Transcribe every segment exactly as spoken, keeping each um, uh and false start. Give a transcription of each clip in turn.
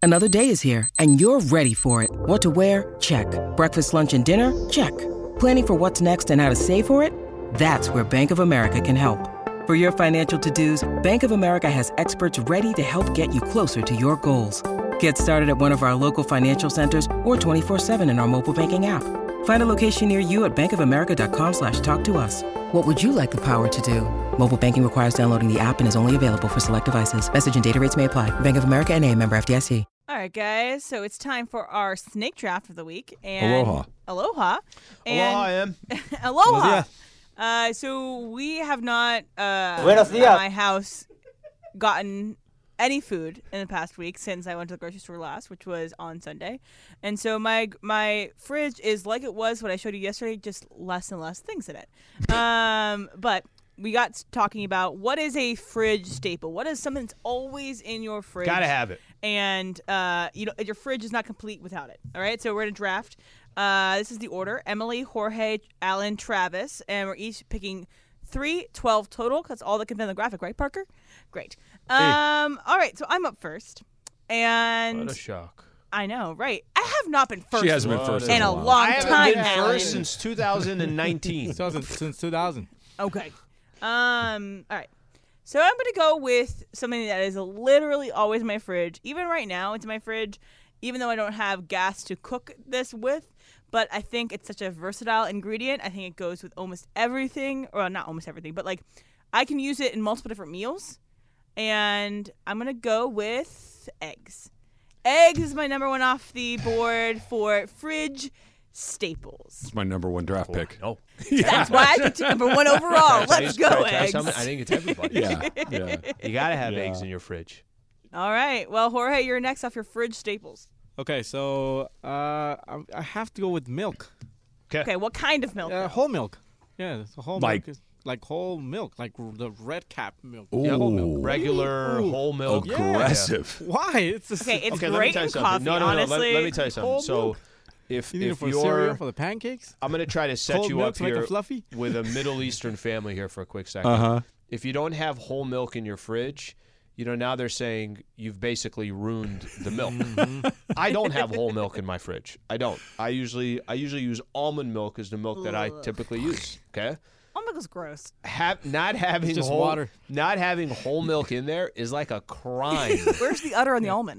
Another day is here, and you're ready for it. What to wear? Check. Breakfast, lunch, and dinner? Check. Planning for what's next and how to save for it? That's where Bank of America can help. For your financial to-dos, Bank of America has experts ready to help get you closer to your goals. Get started at one of our local financial centers or twenty-four seven in our mobile banking app. Find a location near you at bankofamerica.com slash talk to us. What would you like the power to do? Mobile banking requires downloading the app and is only available for select devices. Message and data rates may apply. Bank of America N A, member F D I C. All right, guys. So it's time for our snake draft of the week. And Aloha. Aloha. And Aloha, I am. Aloha. Uh, so we have not uh, Buenos at dias. my house gotten any food in the past week since I went to the grocery store last, which was on Sunday. And so my my fridge is like it was what I showed you yesterday, just less and less things in it. Um, but we got talking about what is a fridge staple. What is something that's always in your fridge? Gotta have it. And uh, you know, your fridge is not complete without it. All right, so we're gonna draft. Uh, this is the order: Emily, Jorge, Alan, Travis, and we're each picking three, twelve total. That's all that can fit in the graphic, right, Parker? Great. Um, all right, so I'm up first, and What a shock. I know, right? I have not been first. She hasn't been first in in a a while. long I haven't time. been Alan. first since two thousand nineteen. Since two thousand. Okay. Um. All right. So I'm gonna go with something that is literally always in my fridge. Even right now, it's in my fridge. Even though I don't have gas to cook this with, but I think it's such a versatile ingredient. I think it goes with almost everything, or not almost everything, but like I can use it in multiple different meals. And I'm gonna go with eggs. Eggs is my number one off the board for fridge staples. It's my number one draft pick. No. That's why I picked number one overall. Let's go, eggs. I think it's everybody. Yeah, yeah. You gotta have Yeah. eggs in your fridge. All right. Well, Jorge, you're next off your fridge staples. Okay, so uh, I, I have to go with milk. Okay, what kind of milk? Uh, whole milk. Yeah, it's a whole Like- milk. Is like whole milk, like r- the red cap milk. Ooh. Yeah, whole milk. Regular Ooh. whole milk. Aggressive. Why? It's just, Okay, it's Okay, let me great tell you in something. coffee, no, no, no. honestly. Let, let me tell you something. Whole So, milk. if you need it if for you're, cereal, for the pancakes. I'm gonna try to set Cold you milk up to make it here fluffy? with a Middle Eastern family here for a quick second. Uh-huh. If you don't have whole milk in your fridge, you know now they're saying you've basically ruined the milk. I don't have whole milk in my fridge. I don't. I usually I usually use almond milk as the milk that I Ugh. typically use. Okay. Almond milk is gross. Have, not having just whole, water. Not having whole milk in there is like a crime. Where's the udder on the almond?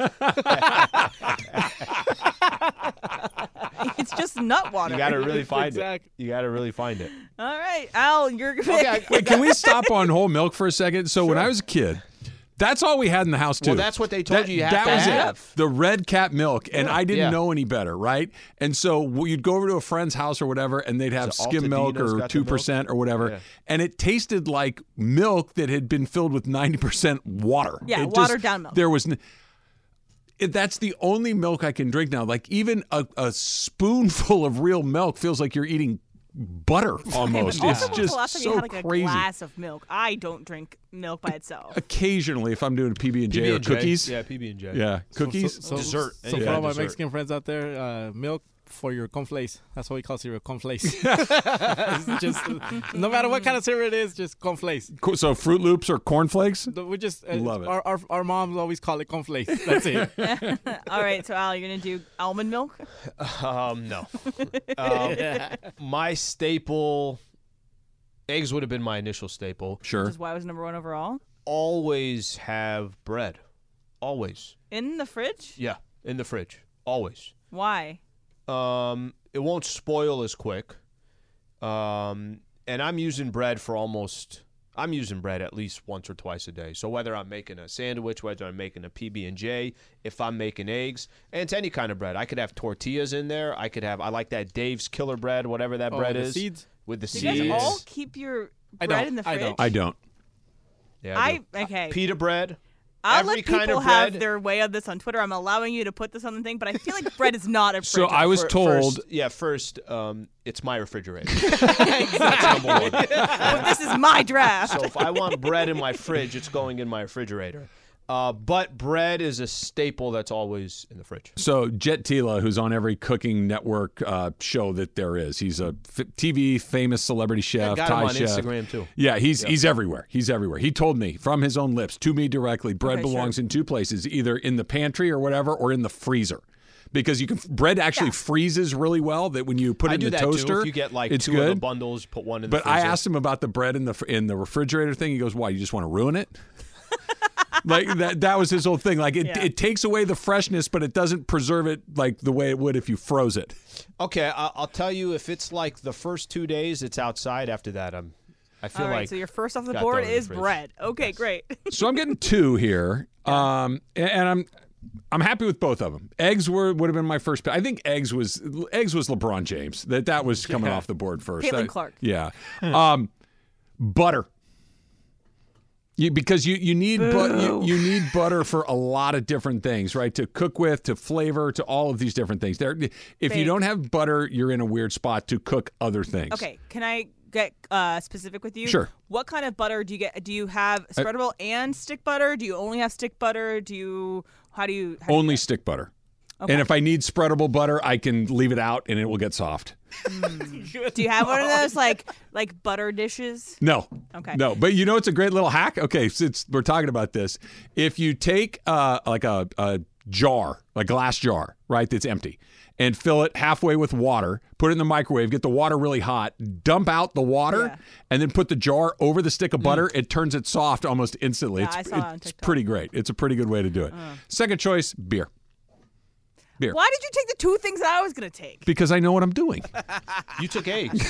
It's just nut water. You got to really find Exactly. it. You got to really find it. All right, Al, you're Okay, Wait, can we stop on whole milk for a second? So when I was a kid, that's all we had in the house too. Well, that's what they told That- you you have that to was have. it. The red cap milk, and I didn't Yeah. know any better, right? And so w- you'd go over to a friend's house or whatever, and they'd have So skim milk Altadino's or got the two percent or whatever, Yeah. and it tasted like milk that had been filled with ninety percent water. Yeah, It just- watered down milk. There was. N- it, that's the only milk I can drink now. Like even a, a spoonful of real milk feels like you're eating butter almost. Also, It's when's just the last time so you had like crazy. a glass of milk? I don't drink milk by itself. Occasionally, if I'm doing a P B and J or cookies, Yeah, P B and J. yeah, cookies. So, Dessert. So Any for kind all of my dessert. Mexican friends out there, uh, milk for your cornflakes. That's what we call cereal, cornflakes. It's just no matter what kind of cereal it is, just cornflakes. Co- So Fruit Loops or cornflakes? We just uh, Love it. Our, our our moms always call it cornflakes. That's it. All right, so Al, you're gonna do almond milk. Um, no. um, my staple, eggs would have been my initial staple. Sure. Which is why it was number one overall. Always have bread. Always. In the fridge? Yeah, in the fridge. Always. Why? Um, it won't spoil as quick. Um, and I'm using bread for almost. I'm using bread at least once or twice a day. So whether I'm making a sandwich, whether I'm making a P B and J, if I'm making eggs, and it's any kind of bread. I could have tortillas in there. I could have. I like that Dave's Killer Bread, whatever that Oh, bread the is. seeds? With the Do seeds. you guys all keep your I bread don't. in the I fridge? don't. I don't. Yeah, I do. okay. Pita bread. I'll every let people kind of have bread. their way of this on Twitter. I'm allowing you to put this on the thing, but I feel like bread is not a fridge. So I was Fir- told. First, yeah, first, um, it's my refrigerator. That's number one. But this is my draft. So if I want bread in my fridge, it's going in my refrigerator. Uh, but bread is a staple that's always in the fridge. So Jet Tila, who's on every cooking network uh, show that there is, he's a f- T V famous celebrity chef, got Thai him on chef. Instagram too. Yeah, he's he's everywhere. He's everywhere. He told me from his own lips to me directly, bread Okay, belongs sure. in two places, either in the pantry or whatever, or in the freezer. Because you can bread actually Yeah. freezes really well. That when you put it I in do the that toaster, too. If you get like it's two good. of the bundles, put one in the But freezer. I asked him about the bread in the fr- in the refrigerator thing. He goes, "Why? You just want to ruin it?" Like that that was his whole thing. Like it, Yeah. it takes away the freshness, but it doesn't preserve it like the way it would if you froze it. Okay, I- I'll tell you. If it's like the first two days, it's outside. After that, I'm. I feel All right, like so your first off the got board thrown in the is fridge. bread. Okay, great. So I'm getting two here, um, and, and I'm I'm happy with both of them. Eggs were would have been my first pick. I think eggs was eggs was LeBron James. That that was coming Yeah. off the board first. Caitlin I- Clark. Yeah, um, butter. You, because you you need but you, you need butter for a lot of different things, right? To cook with, to flavor, to all of these different things. There, if you Babe. don't have butter, you're in a weird spot to cook other things. Okay, can I get uh, specific with you? Sure. What kind of butter do you get? Do you have spreadable and stick butter? Do you only have stick butter? Do you? How do you? How do you Only get- stick butter. Okay. And if I need spreadable butter, I can leave it out and it will get soft. Do you have one of those like like butter dishes? No. Okay. No, but you know it's a great little hack. Okay, since we're talking about this, if you take uh, like a, a jar, a glass jar, right, that's empty, and fill it halfway with water, put it in the microwave, get the water really hot, dump out the water, Yeah. and then put the jar over the stick of butter, it turns it soft almost instantly. Yeah, it's I saw that on it's TikTok. pretty great. It's a pretty good way to do it. Second choice, beer. Beer. Why did you take the two things that I was gonna take? Because I know what I'm doing. you took eggs.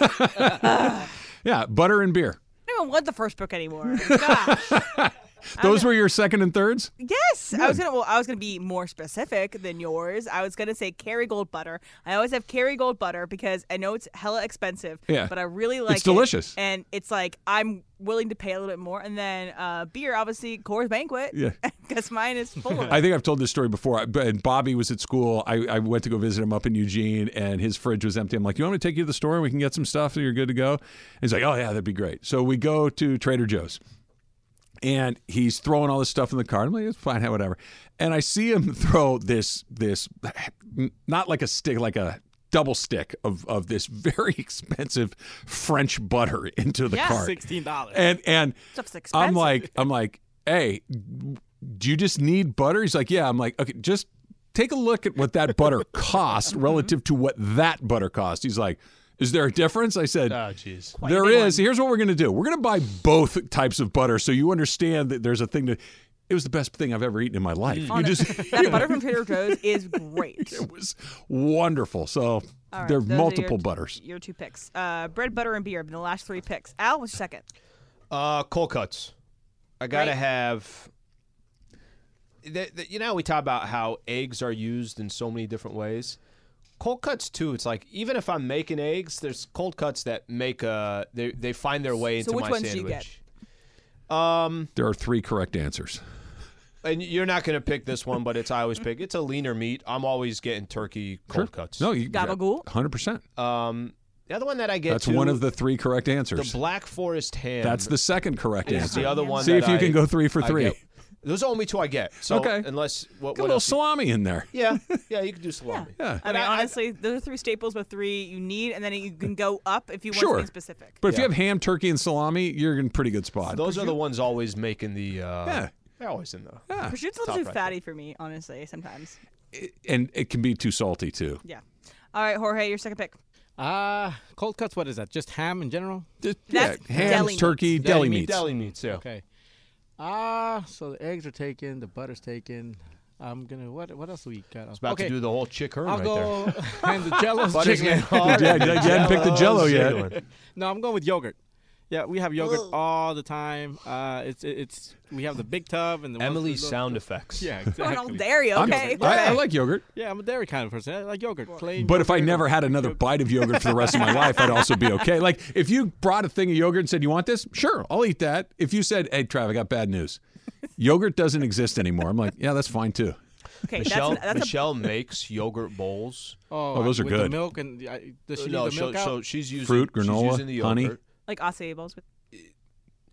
Yeah, butter and beer. I don't even want the first book anymore. Gosh. Those were your second and thirds? Yes, I was gonna. Well, I was gonna be more specific than yours. I was gonna say Kerrygold butter. I always have Kerrygold butter because I know it's hella expensive. Yeah. but I really like It's it. delicious. and it's like I'm willing to pay a little bit more. And then uh, beer, obviously, Coors Banquet. Yeah. because mine is full of it. I think I've told this story before. But and Bobby was at school. I, I went to go visit him up in Eugene, and his fridge was empty. I'm like, "You want me to take you to the store and we can get some stuff so you're good to go?" And he's like, "Oh yeah, that'd be great." So we go to Trader Joe's, and he's throwing all this stuff in the cart. I'm like, "It's fine, whatever." And I see him throw this this not like a stick, like a double stick of of this very expensive French butter into the Yeah. cart. Sixteen dollars. And and Stuff's expensive. I'm like, I'm like, hey, do you just need butter? He's like, yeah. I'm like, okay, just take a look at what that butter costs relative to what that butter costs. He's like, is there a difference? I said, Oh, jeez. there big is. Here's what we're going to do. We're going to buy both types of butter so you understand that there's a thing to. It was the best thing I've ever eaten in my life. You Honest- just, that butter from Trader Joe's is great. it was wonderful. So All right, there are those are multiple your, butters. Your two picks: uh, bread, butter, and beer. Been the last three picks. Al, what's your second? Uh, cold cuts. I gotta Right. have. The, the, you know, we talk about how eggs are used in so many different ways. Cold cuts too. It's like even if I'm making eggs, there's cold cuts that make uh they they find their way So into which my ones do you sandwich. get? Um, There are three correct answers. and you're not gonna pick this one, but it's I always pick. It's a leaner meat. I'm always getting turkey cold cuts. No, you Gabagool? one hundred percent. Um, the other one that I get That's too, one of the three correct the answers. Black Forest ham. That's the second correct is answer. the other one. See that if you I- can go three for I three. get. Those are only two I get. So Okay. unless what, Get a what little else? salami in there. Yeah, yeah, you can do salami. Yeah. I mean, I- I- honestly, those are three staples with three you need, and then you can go up if you want Sure. something specific. But if you Yeah. have ham, turkey, and salami, you're in a pretty good spot. Those are the ones always making the. Uh, Yeah. they're always in the. Yeah. Prosciutto's a Top little too right fatty for me, honestly, sometimes. And it can be too salty, too. Yeah. All right, Jorge, your second pick. Uh, cold cuts, what is that? Just ham in general? Just, That's yeah, ham, deli meats. turkey, deli, meat, meats. Deli meats, yeah. Okay. Ah, so the eggs are taken, the butter's taken. I'm gonna what? What else do we got? I was about okay, to do the whole chick herb I'll right go and the Jello's Butter's chicken. getting hard. Yeah, you hadn't picked the Jell-O yet. Jello's No, I'm going with yogurt. Yeah, we have yogurt all the time. Uh, it's it's we have the big tub and the ones Emily's with the- sound effects. Yeah, Going all exactly. dairy, I'm- okay. I, I okay. like yogurt. Yeah, I'm a dairy kind of person. I like yogurt. Plain But if I yogurt. never had another bite of yogurt for the rest of my life, I'd also be okay. Like, if you brought a thing of yogurt and said, you want this? Sure, I'll eat that. If you said, hey, Trav, I got bad news. Yogurt doesn't exist anymore. I'm like, yeah, that's fine, too. Okay, Michelle that's, an, that's Michelle makes yogurt bowls. oh, Oh, those are with good. The milk and uh, does she no, leave the milk so, out? so she's using Fruit, she's granola, using the honey. yogurt. a, like acai bowls with.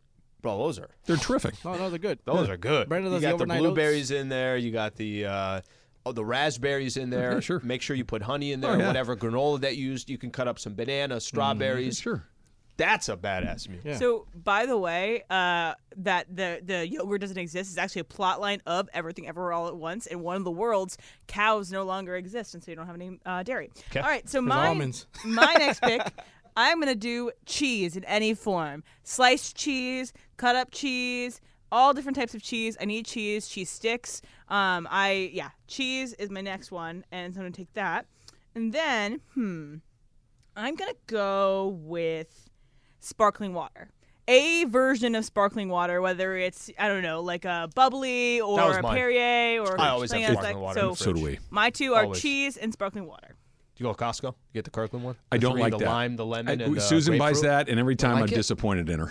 Bro, those are They're terrific. No, no, they're good. those are good. Brandon You does the got the overnight blueberries in there. You got the uh, oh the raspberries in there. Okay, sure. Make sure you put honey in there. Oh, yeah. Whatever granola that you used, you can cut up some banana, strawberries. Sure. That's a badass meal. Yeah. So, by the way, uh, that the the yogurt doesn't exist is actually a plot line of Everything Everywhere All at Once. In one of the worlds, cows no longer exist, and so you don't have any uh, dairy. Okay. All right, so There's my almonds. my next pick, I'm gonna do cheese in any form: sliced cheese, cut up cheese, all different types of cheese. I need cheese, cheese sticks. Um, I yeah, cheese is my next one, and so I'm gonna take that, and then hmm, I'm gonna go with sparkling water. A version of sparkling water, whether it's, I don't know, like a bubbly That was or a mine. Perrier or I always have something else sparkling like- water in So the So do fridge. we. my two are Always. cheese and sparkling water. Do you go to Costco? You get the Kirkland one? I The don't three, like the that. lime, the lemon, I- and the Susan buys grapefruit? that, and every time like I'm it? disappointed in her.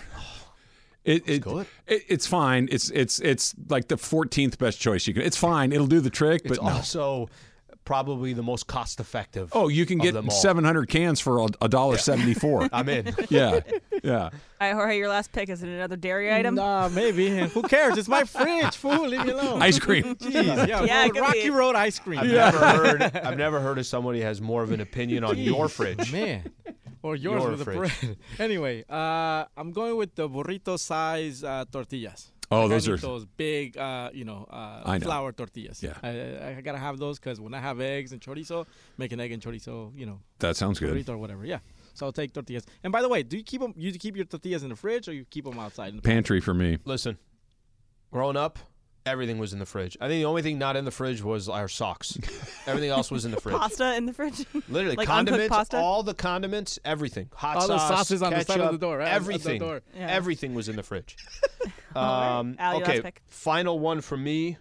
It, it, good. it it's fine. It's it's it's like the fourteenth best choice you can. It's fine. It'll do the trick, It's but no. also probably the most cost effective. Oh, you can of get them all. seven hundred cans for a dollar seventy four. I'm in. Yeah, yeah. All right, Jorge, your last pick is it another dairy item? Nah, maybe. Who cares? It's my fridge, fool. Leave me alone. Ice cream. Jeez, yeah, Yeah, it road- could Rocky be. Road ice cream. I've never heard. I've never heard of somebody has more of an opinion on your fridge. Man. Or yours Your with the fridge. bread. Anyway, uh, I'm going with the burrito size uh, tortillas. Oh, Like, I those need are- those big, uh, you know, uh, I know. flour tortillas. Yeah. I, I, I gotta have those because when I have eggs and chorizo, make an egg and chorizo, you know, That sounds good. burrito or whatever. Yeah. So I'll take tortillas. And by the way, do you keep them? You keep your tortillas in the fridge or you keep them outside? In the Pantry for me. Listen, growing up, everything was in the fridge. I think the only thing not in the fridge was our socks. Everything else was in the fridge. Pasta in the fridge? Literally, Like uncooked condiments, pasta? all the condiments, everything. Hot All the sauce, sauces on the ketchup, side of the door, right? At the Everything. door. Yeah. Everything was in the fridge. All um, right. Al, your okay, last pick. final one for me.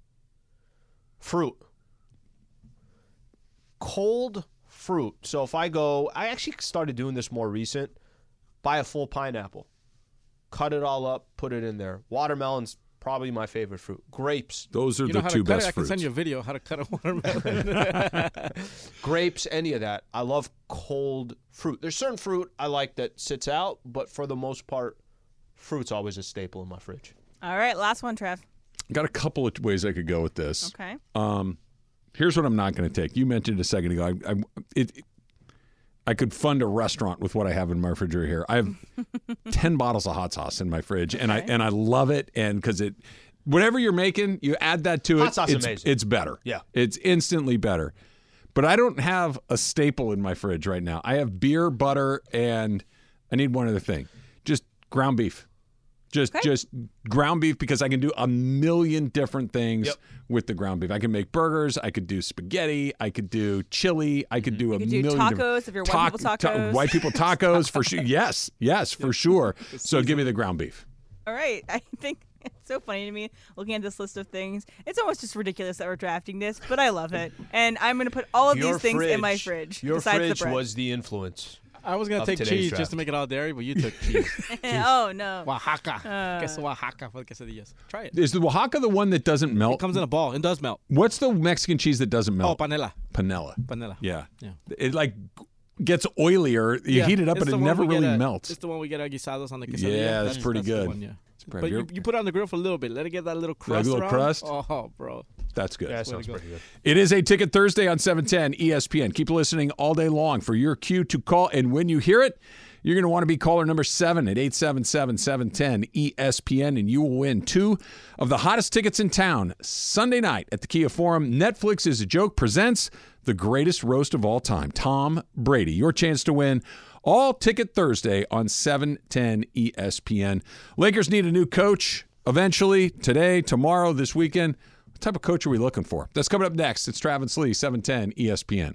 Fruit. Cold fruit. So if I go, I actually started doing this more recent. Buy a full pineapple. Cut it all up, put it in there. Watermelon's probably my favorite fruit. Grapes. Those are You know the how two to cut best it? I can fruits. send you a video how to cut a watermelon. Grapes, any of that. I love cold fruit. There's certain fruit I like that sits out, but for the most part, fruit's always a staple in my fridge. All right, last one, Trev. Got a couple of ways I could go with this. Okay. Um, here's what I'm not going to take. You mentioned a second ago. I, I, it, I could fund a restaurant with what I have in my refrigerator here. I have ten bottles of hot sauce in my fridge, and I Okay. and I love it. And because it, whatever you're making, you add that to it. Hot sauce is it's, amazing. It's better. Yeah. it's instantly better. But I don't have a staple in my fridge right now. I have beer, butter, and I need one other thing. Just ground beef. Just Okay. just ground beef because I can do a million different things Yep. with the ground beef. I can make burgers. I could do spaghetti. I could do chili. I could do a could do million tacos different- if you're white people ta- tacos. white people tacos for sure. Yes, yes, for sure. So give me the ground beef. All right. I think it's so funny to me looking at this list of things. It's almost just ridiculous that we're drafting this, but I love it. And I'm going to put all of Your these things in my fridge- fridge. Your besides fridge the bread. was the influence. I was going Of to take today's cheese draft. just to make it all dairy, but you took cheese. Oh, no. Oaxaca. Uh. Queso Oaxaca for the quesadillas. Try it. Is the Oaxaca the one that doesn't melt? It comes in a ball. It does melt. What's the Mexican cheese that doesn't Oh, melt? panela. Panela. Panela. Yeah. Yeah. It like gets oilier. You Yeah, heat it up, it's but the it one never we get really at- melts. It's the one we get at guisados on the quesadilla. Yeah, that's pretty the good. one, yeah. pretty- But you, you're- you put it on the grill for a little bit. Let it get that little crust. little around. crust? Oh, bro. That's good. Yeah, that Way to sounds go. pretty good. It is a Ticket Thursday on seven ten E S P N. Keep listening all day long for your cue to call. And when you hear it, you're going to want to be caller number seven at eight seven seven, seven one zero E S P N, and you will win two of the hottest tickets in town Sunday night at the Kia Forum. Netflix is a Joke presents the greatest roast of all time, Tom Brady. Your chance to win all Ticket Thursday on seven ten E S P N. Lakers need a new coach eventually, today, tomorrow, this weekend. What type of coach are we looking for? That's coming up next. It's Travis Lee, seven ten E S P N.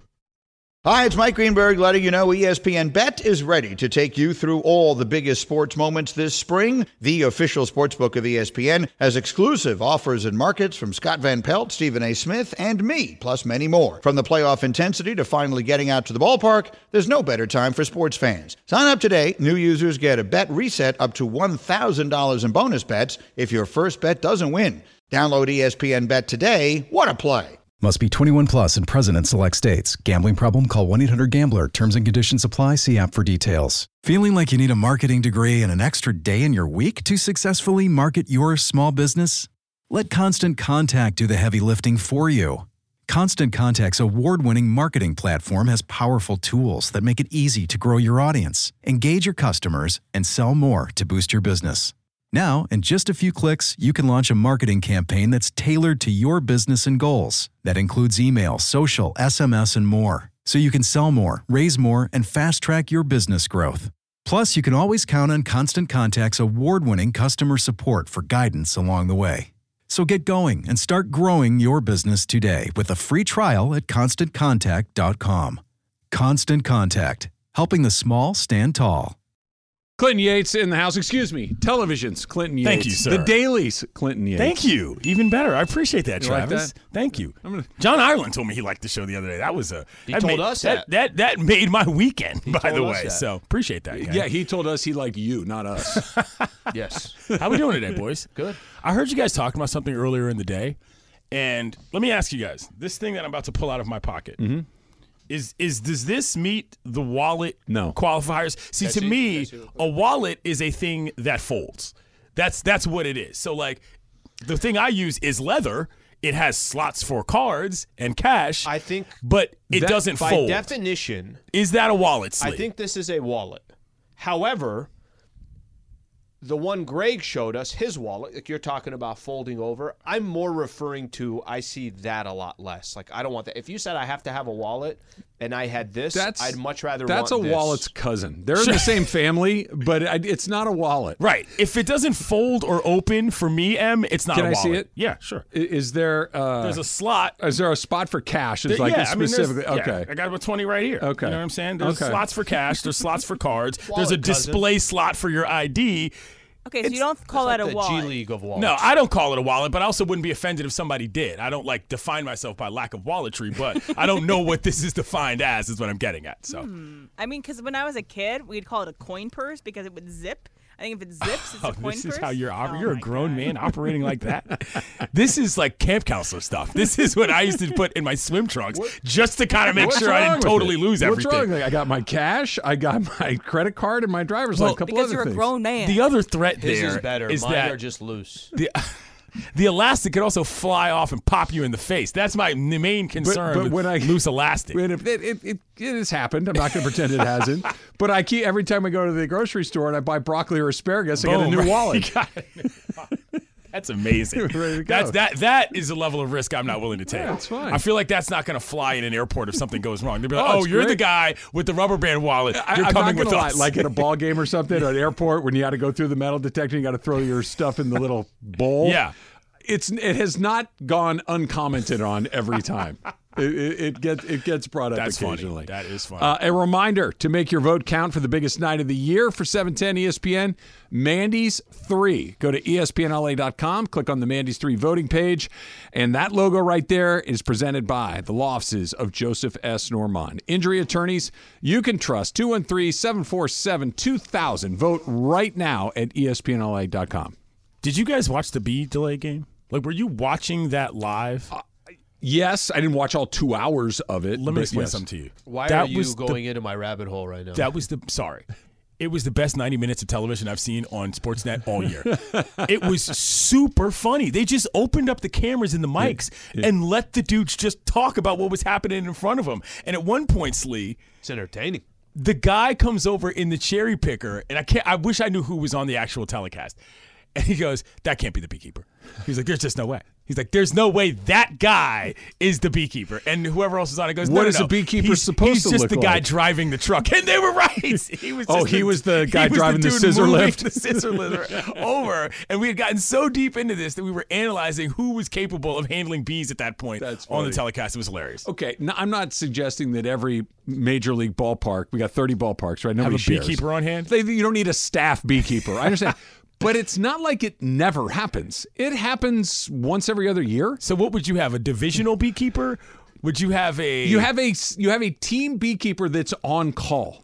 Hi, it's Mike Greenberg letting you know E S P N Bet is ready to take you through all the biggest sports moments this spring. The official sportsbook of E S P N has exclusive offers and markets from Scott Van Pelt, Stephen A. Smith, and me, plus many more. From the playoff intensity to finally getting out to the ballpark, there's no better time for sports fans. Sign up today. New users get a bet reset up to one thousand dollars in bonus bets if your first bet doesn't win. Download E S P N Bet today. What a play. Must be twenty-one plus and present in select states. Gambling problem? Call one eight hundred gambler. Terms and conditions apply. See app for details. Feeling like you need a marketing degree and an extra day in your week to successfully market your small business? Let Constant Contact do the heavy lifting for you. Constant Contact's award-winning marketing platform has powerful tools that make it easy to grow your audience, engage your customers, and sell more to boost your business. Now, in just a few clicks, you can launch a marketing campaign that's tailored to your business and goals. That includes email, social, S M S, and more. So you can sell more, raise more, and fast-track your business growth. Plus, you can always count on Constant Contact's award-winning customer support for guidance along the way. So get going and start growing your business today with a free trial at constant contact dot com. Constant Contact, helping the small stand tall. Clinton Yates in the house. Excuse me. Television's Clinton Yates. Thank you, sir. The Daily's Clinton Yates. Thank you. Even better. I appreciate that, You like Travis. that? Thank you. I'm gonna- John Ireland told me he liked the show the other day. That was a. He that told made, us that. that. That that made my weekend. By the told us way, that. so appreciate that. Guy. Yeah, he told us he liked you, not us. Yes. How we doing today, boys? Good. I heard you guys talking about something earlier in the day, and let me ask you guys: this thing that I'm about to pull out of my pocket. Mm-hmm. Is is does this meet the wallet No. qualifiers? See, Can I to see- me, can I see real quick? a wallet is a thing that folds. That's that's what it is. So like, the thing I use is leather. It has slots for cards and cash. I think but it that- doesn't by fold. definition, Is that a wallet? I Slee? think this is a wallet. However, the one Greg showed us, his wallet, like you're talking about folding over, I'm more referring to, I see that a lot less. Like, I don't want that. If you said I have to have a wallet and I had this, That's I'd much rather That's want a this. wallet's cousin. They're in the same family, but it- it's not a wallet. right. If it doesn't fold or open for me, M, it's not Can a I wallet. see it? Yeah, sure. I- Is there uh, There's a slot. is there a spot for cash? It's Th- like yeah, it's I mean, there's- specifically yeah, okay. I got about twenty right here. Okay. You know what I'm saying? There's Okay. slots for cash. There's slots for cards. there's a Wallet, cousin. display slot for your I D. Okay, so you don't call That's that like a the G wallet. League of wallets. No, I don't call it a wallet, but I also wouldn't be offended if somebody did. I don't like define myself by lack of walletry, but I don't know what this is defined as. Is what I'm getting at. So. I mean, because when I was a kid, we'd call it a coin purse because it would zip. I think if it zips, it's Oh, a coin this purse. is how you're oper- Oh you're a my grown God. man operating like that. This is like camp counselor stuff. This is what I used to put in my swim trunks just to kind of make What's sure I wrong didn't with totally it? lose What's everything. wrong? Like, I got my cash, I got my credit card, and my driver's Well, license. A couple Because other you're a things. grown man. The other threat His there is better. is Mine that are just loose. the the elastic could also fly off and pop you in the face. That's my n- main concern but with when I- loose elastic. And if it, it, it, it has happened. I'm not going to pretend it hasn't. But I keep every time I go to the grocery store and I buy broccoli or asparagus, I get a Boom, new right. wallet. You got a new wallet. That's amazing. Ready to go. That's that. That is a level of risk I'm not willing to take. Yeah, it's fine. I feel like that's not going to fly in an airport if something goes wrong. They'll be like, Oh, "Oh, it's you're the great. guy with the rubber band wallet. I, You're I'm coming not with gonna lie. us." Like at a ball game or something, or an airport, when you got to go through the metal detector, you got to throw your stuff in the little bowl. Yeah. it's it has not gone uncommented on every time. It, it, it gets it gets brought up That's funny. occasionally. That is funny. Uh, a reminder to make your vote count for the biggest night of the year for seven ten E S P N. Mandy's three. Go to E S P N L A dot com, click on the Mandy's three voting page, and that logo right there is presented by the law offices of Joseph S. Normand. Injury attorneys you can trust. two one three, seven four seven, two thousand. Vote right now at E S P N L A dot com. Did you guys watch the B delay game? Like, were you watching that live? Uh, Yes, I didn't watch all two hours of it. Let me but explain yes. something to you. Why that are you was the- going into my rabbit hole right now? That was the sorry. It was the best ninety minutes of television I've seen on Sportsnet all year. It was super funny. They just opened up the cameras and the mics and let the dudes just talk about what was happening in front of them. And at one point, Slee, It's entertaining. the guy comes over in the cherry picker, and I can't. I wish I knew who was on the actual telecast. And he goes, "That can't be the beekeeper." He's like, "There's just no way." He's like, "There's no way that guy is the beekeeper." And whoever else is on it goes, "No, What no, is no. a beekeeper he's, supposed he's to just look the guy like?" driving the truck." And they were right. He was. Oh, just he was the guy he driving the dude scissor moving lift? The scissor lift over, and we had gotten so deep into this that we were analyzing who was capable of handling bees at that point That's on the funny. telecast. It was hilarious. Okay, no, I'm not suggesting that every major league ballpark, we got thirty ballparks, right? Nobody Have a shares. beekeeper on hand. They, you don't need a staff beekeeper. I understand. But it's not like it never happens. It happens once every other year. So what would you have? A divisional beekeeper? Would you have a? You have a you have a team beekeeper that's on call.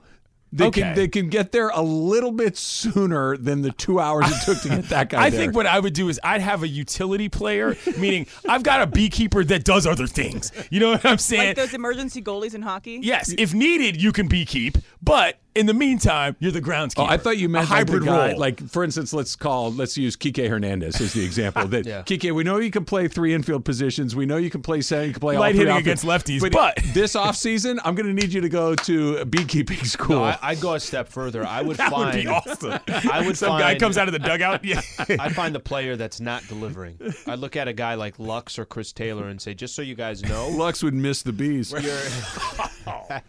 They Okay. can they can get there a little bit sooner than the two hours it took to get that guy I there. think what I would do is I'd have a utility player, meaning I've got a beekeeper that does other things. You know what I'm saying? Like those emergency goalies in hockey. Yes, if needed, you can beekeep, but in the meantime, you're the groundskeeper. Oh, I thought you meant a hybrid like the guy, role. like for instance, let's call let's use Kike Hernandez as the example. That Yeah. Kike, we know you can play three infield positions. We know you can play center. You can play all Light three hitting outfield. against lefties, but- this offseason, I'm going to need you to go to a beekeeping school. No, I, I'd go a step further. I would that find would be awesome. I would Some find guy comes out of the dugout. Yeah. I'd find the player that's not delivering. I'd look at a guy like Lux or Chris Taylor and say, just so you guys know, Lux would miss the bees. you're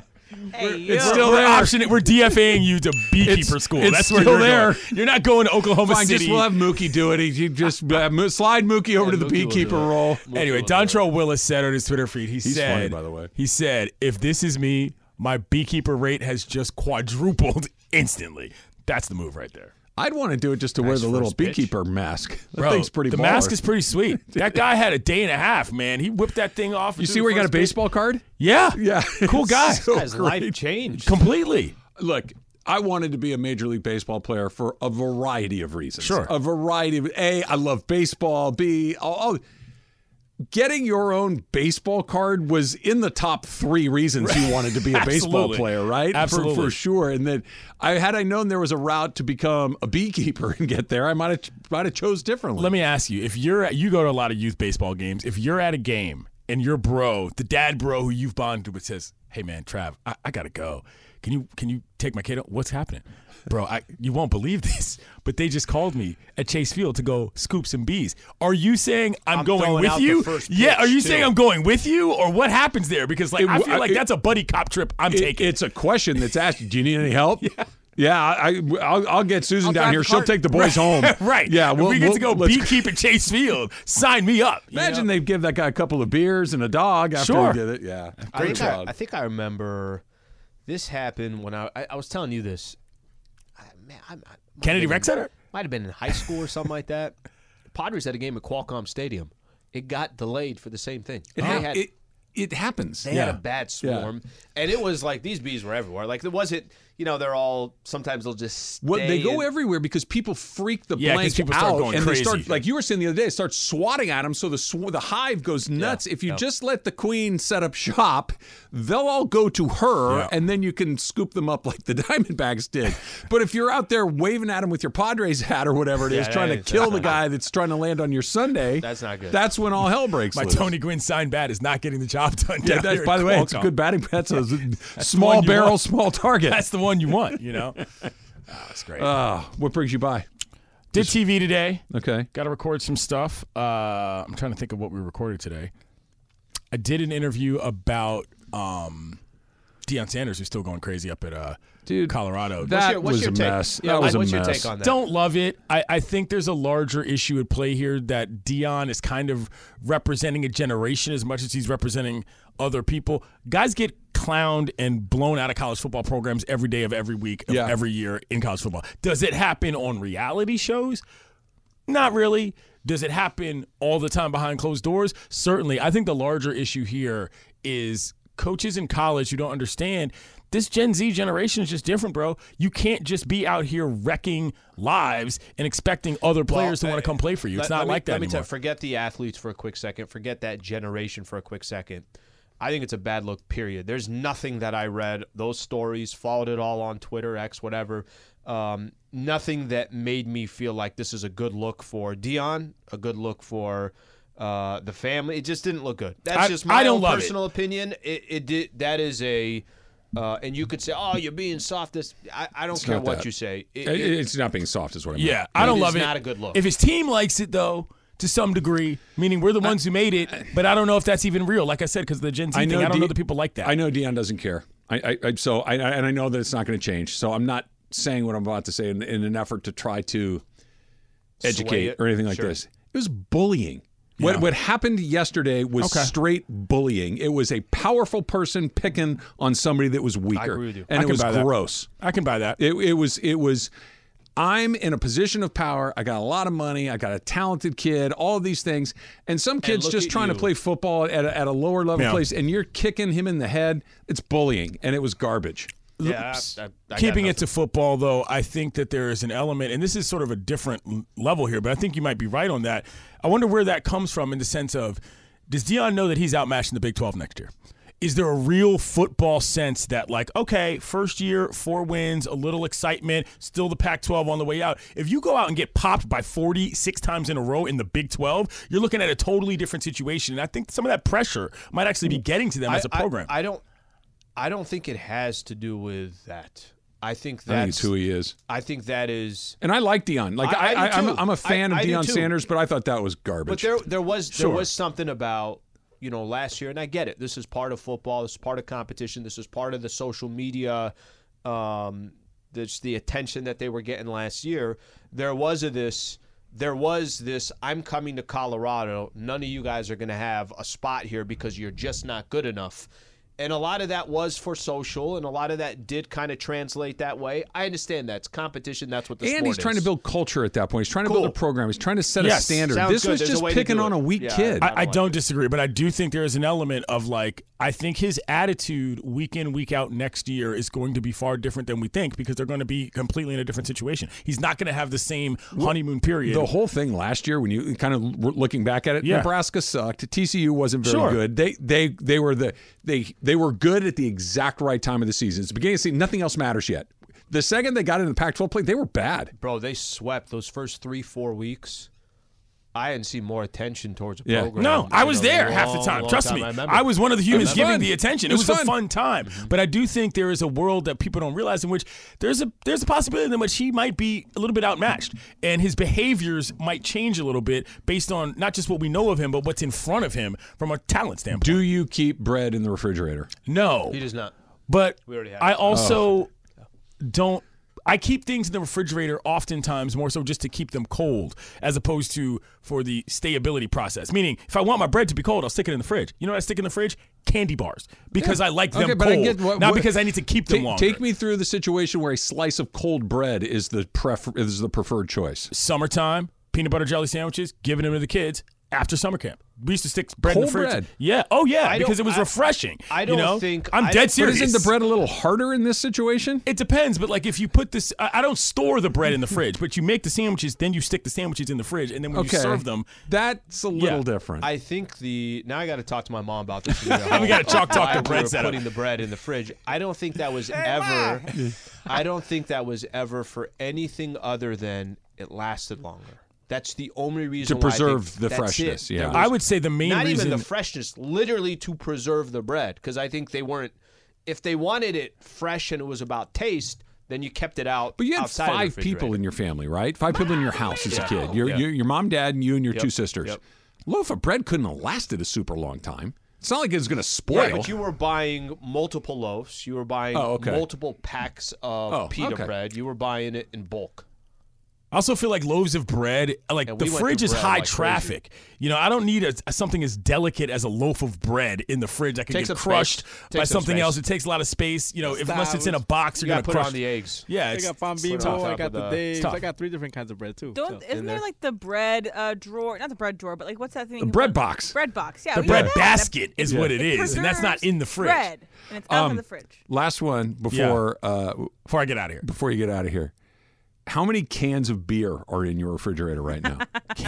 Hey, yo. It's still we're there. optioning, we're DFAing you to beekeeper It's- school. it's That's where still you're there. going. You're not going to Oklahoma Fine, City. just we'll have Mookie do it. He, he just uh, mo- slide Mookie over Yeah, to the Mookie will do beekeeper it. role. Anyway, Dontrell Willis said on his Twitter feed, he He's said, funny, by the way. he said, if this is me, my beekeeper rate has just quadrupled instantly. That's the move right there. I'd want to do it just to wear Nice the little first pitch. beekeeper mask. That Bro, thing's pretty the baller. mask is pretty sweet. That guy had a day and a half, man. He whipped that thing off. You see where he got a baseball card? Yeah. Yeah. Cool guy. So his great. life changed. Completely. Look, I wanted to be a Major League Baseball player for a variety of reasons. Sure. A variety of A, I love baseball. B, all, all- getting your own baseball card was in the top three reasons you wanted to be a baseball Absolutely. player, right? Absolutely. For, for sure. And then I had I known there was a route to become a beekeeper and get there, I might have might have chose differently. Let me ask you, if you're at, you go to a lot of youth baseball games, if you're at a game and your bro, the dad bro who you've bonded with says, hey man, Trav, I, I gotta go. Can you can you take my kid out? What's happening? Bro, I, you won't believe this, but they just called me at Chase Field to go scoop some bees. Are you saying I'm, I'm going throwing with out the you? first Yeah, are pitch, you too. saying I'm going with you, or what happens there? Because like It I w- feel like it- that's a buddy cop trip I'm It- taking. it's a question that's asked. Do you need any help? Yeah. Yeah, I, I'll, I'll get Susan I'll down drive here. the She'll cart. take the boys home. right. Yeah, If we'll, we get we'll, to go let's- beekeep at Chase Field. Sign me up. you Imagine know? they give that guy a couple of beers and a dog after Sure. he did it. Yeah, I think I, proud. I think I remember this happened when I I, I was telling you this. I, man, I, I might Kennedy have Rec been- Center? Might have been in high school or something like that. Padres had a game at Qualcomm Stadium. It got delayed for the same thing. It, They hap- had, it, it happens. they yeah. had a bad swarm, and it was like these bees were everywhere. Like it wasn't, you know, they're all sometimes they'll just stay Well, they go in- everywhere because people freak the Yeah, 'cause blank people out, start going and crazy. they start like you were saying the other day. Start swatting at them, so the sw- the hive goes nuts. If you yeah. just let the queen set up shop, they'll all go to her, Yeah. and then you can scoop them up like the Diamondbacks did. But if you're out there waving at them with your Padres hat or whatever it is, Yeah, trying to that is- kill that's the not guy that's trying to land on your Sunday, That's not good. That's when all hell breaks My loose. Tony Gwynn signed bat is not getting the job done. Yeah, down that's, here by at the way, it's a Qualcomm. good batting. That's a the small one you barrel, want. small target. That's the one you want, you know? Oh, that's great. Uh, what brings you by? Did T V today. Okay. Got to record some stuff. Uh, I'm trying to think of what we recorded today. I did an interview about um, Deion Sanders, who's still going crazy up at uh, Dude, Colorado. That your- what's was your a take? mess. Yeah, that was what's a your mess. take on that? Don't love it. I, I think there's a larger issue at play here that Deion is kind of representing a generation as much as he's representing other people. Guys get clowned and blown out of college football programs every day of every week of Yeah. every year in college football. Does it happen on reality shows? Not really. Does it happen all the time behind closed doors? Certainly. I think the larger issue here is coaches in college who don't understand this Gen Z generation is just different, bro. You can't just be out here wrecking lives and expecting other players Well, to want to come play for you. It's let- not let me- like that let me tell- anymore. forget the athletes for a quick second. Forget that generation for a quick second. I think it's a bad look, period. There's nothing that I read, those stories, followed it all on Twitter, X, whatever. Um, nothing that made me feel like this is a good look for Deion, a good look for uh, the family. It just didn't look good. That's I- just my I don't own love it. personal opinion. It, it did. That is a, uh, and you could say, "Oh, you're being soft." This, I, I don't care not what that. you say. It- It- it- it's not being soft, is what I mean. Yeah, I don't It love is it. not a good look. If his team likes it, though, to some degree, meaning we're the ones who made it, but I don't know if that's even real. Like I said, because of the Gen Z I thing, know I don't De- know that people like that. I know Deion doesn't care. I, I, I so I, I and I know that it's not going to change. So I'm not saying what I'm about to say in, in an effort to try to Sway educate it. or anything like Sure. this. It was bullying. What, Yeah. what happened yesterday was Okay. straight bullying. It was a powerful person picking on somebody that was weaker, agree with you. and I it can was buy that. gross. I can buy that. It, it was it was. I'm in a position of power. I got a lot of money. I got a talented kid. All of these things, and some kids look just at trying to you. play football at a, at a lower level Yeah. place, and you're kicking him in the head. It's bullying, and it was garbage. Yeah, I, I, I Keeping got it to football, though, I think that there is an element, and this is sort of a different l- level here, but I think you might be right on that. I wonder where that comes from in the sense of, does Deion know that he's outmatched in the Big twelve next year? Is there a real football sense that, like, okay, first year, four wins, a little excitement, still the Pac twelve on the way out? If you go out and get popped by forty-six times in a row in the Big twelve, you're looking at a totally different situation. And I think some of that pressure might actually be getting to them I, as a program. I, I don't. I don't think it has to do with that. I think that's I think it's who he is. I think that is. And I like Deion. Like I- I I, I, do I'm, too. I'm a fan I- I of do Deion too. Sanders, but I thought that was But garbage. there, there was there Sure. was something about, you know, last year, and I get it. This is part of football. This is part of competition. This is part of the social media, um, this the attention that they were getting last year. There was a this. There was this. I'm coming to Colorado. None of you guys are going to have a spot here because you're just not good enough. And a lot of that was for social, and a lot of that did kind of translate that way. I understand that. It's competition. That's what the and sport he's trying is. to build culture at that point. He's trying to Cool. build a program. He's trying to set Yes. a standard. Sounds This good. was There's a just way to picking do on it. a weak Yeah, kid. I- I, I don't disagree, but I do think there is an element of like, I think his attitude week in, week out next year is going to be far different than we think because they're going to be completely in a different situation. He's not going to have the same honeymoon period. The whole thing last year, when you kind of were looking back at it, Yeah. Nebraska sucked. T C U wasn't very Sure. good. They they they were the they they were good at the exact right time of the season. It's the beginning of the season. Nothing else matters yet. The second they got into the Pac twelve play, they were bad. Bro, they swept those first three, four weeks. I didn't see more attention towards a Yeah. program. No, I in was a there long, half the time. long Trust time. me. I, I, remember. was one of the humans was giving fun. the attention. It It was was, fun. a fun time. But I do think there is a world that people don't realize in which there's a there's a possibility in which he might be a little bit outmatched. And his behaviors might change a little bit based on not just what we know of him, but what's in front of him from a talent standpoint. Do you keep bread in the refrigerator? No. He does not. But We already have I it. also don't. I keep things in the refrigerator oftentimes more so just to keep them cold as opposed to for the stayability process. Meaning, if I want my bread to be cold, I'll stick it in the fridge. You know what I stick in the fridge? Candy bars. Because I like them Okay, cold, but I get what- not what- because I need to keep them Ta- longer. Take me through the situation where a slice of cold bread is the prefer- is the preferred choice. Summertime, peanut butter jelly sandwiches, giving them to the kids after summer camp. We used to stick bread in Cold the fridge. bread? Yeah. Oh, yeah, I because don't- it was I- refreshing. I you don't know? think- I'm I dead don't- But serious. isn't the bread a little harder in this situation? It depends, but like if you put this, I I don't store the bread in the fridge, but you make the sandwiches, then you stick the sandwiches in the fridge, and then when Okay. you serve them, That's a little Yeah. different. I think the now I got to talk to my mom about this. We gotta chalk talk the Why bread we were setup. putting the bread in the fridge. I don't think that was ever. I don't think that was ever for anything other than it lasted longer. That's the only reason To why I think preserve the that's freshness, it. yeah. There I was would say the main not reason. even the freshness, literally to preserve the bread, because I think they weren't. If they wanted it fresh and it was about taste, then you kept it out. But you had outside of the five people refrigerator. in your family, right? Five people in your house as a Yeah. kid. Your, Yeah. your your mom, dad, and you and your Yep. two sisters. Yep. Loaf of bread couldn't have lasted a super long time. It's not like it was going to spoil. Right, but you were buying multiple loaves. You were buying Oh, okay. multiple packs of Oh, pita okay. bread. You were buying it in bulk. I also feel like loaves of bread, like And the we went fridge through is bread high like traffic. You know, I don't need a, something as delicate as a loaf of bread in the fridge that can Takes get up crushed space. by Takes up something space. else. It takes a lot of space. You know, if, unless it's in a box, You you're got gonna to put crush on the eggs. Yeah, I it's got Pan put it on Bimbo. top I of got the the- Dave's. tough. I got three different kinds of bread too. Don't so, in isn't there like the bread uh, drawer? Not the bread drawer, but like what's that thing? A bread called? box. Bread box. Yeah, the yeah, bread that- basket that- is what it is, and that's not preserves in the fridge. Bread, and it's out Um, of the fridge. Last one before uh, Before I get out of here, before you get out of here. How many cans of beer are in your refrigerator right now?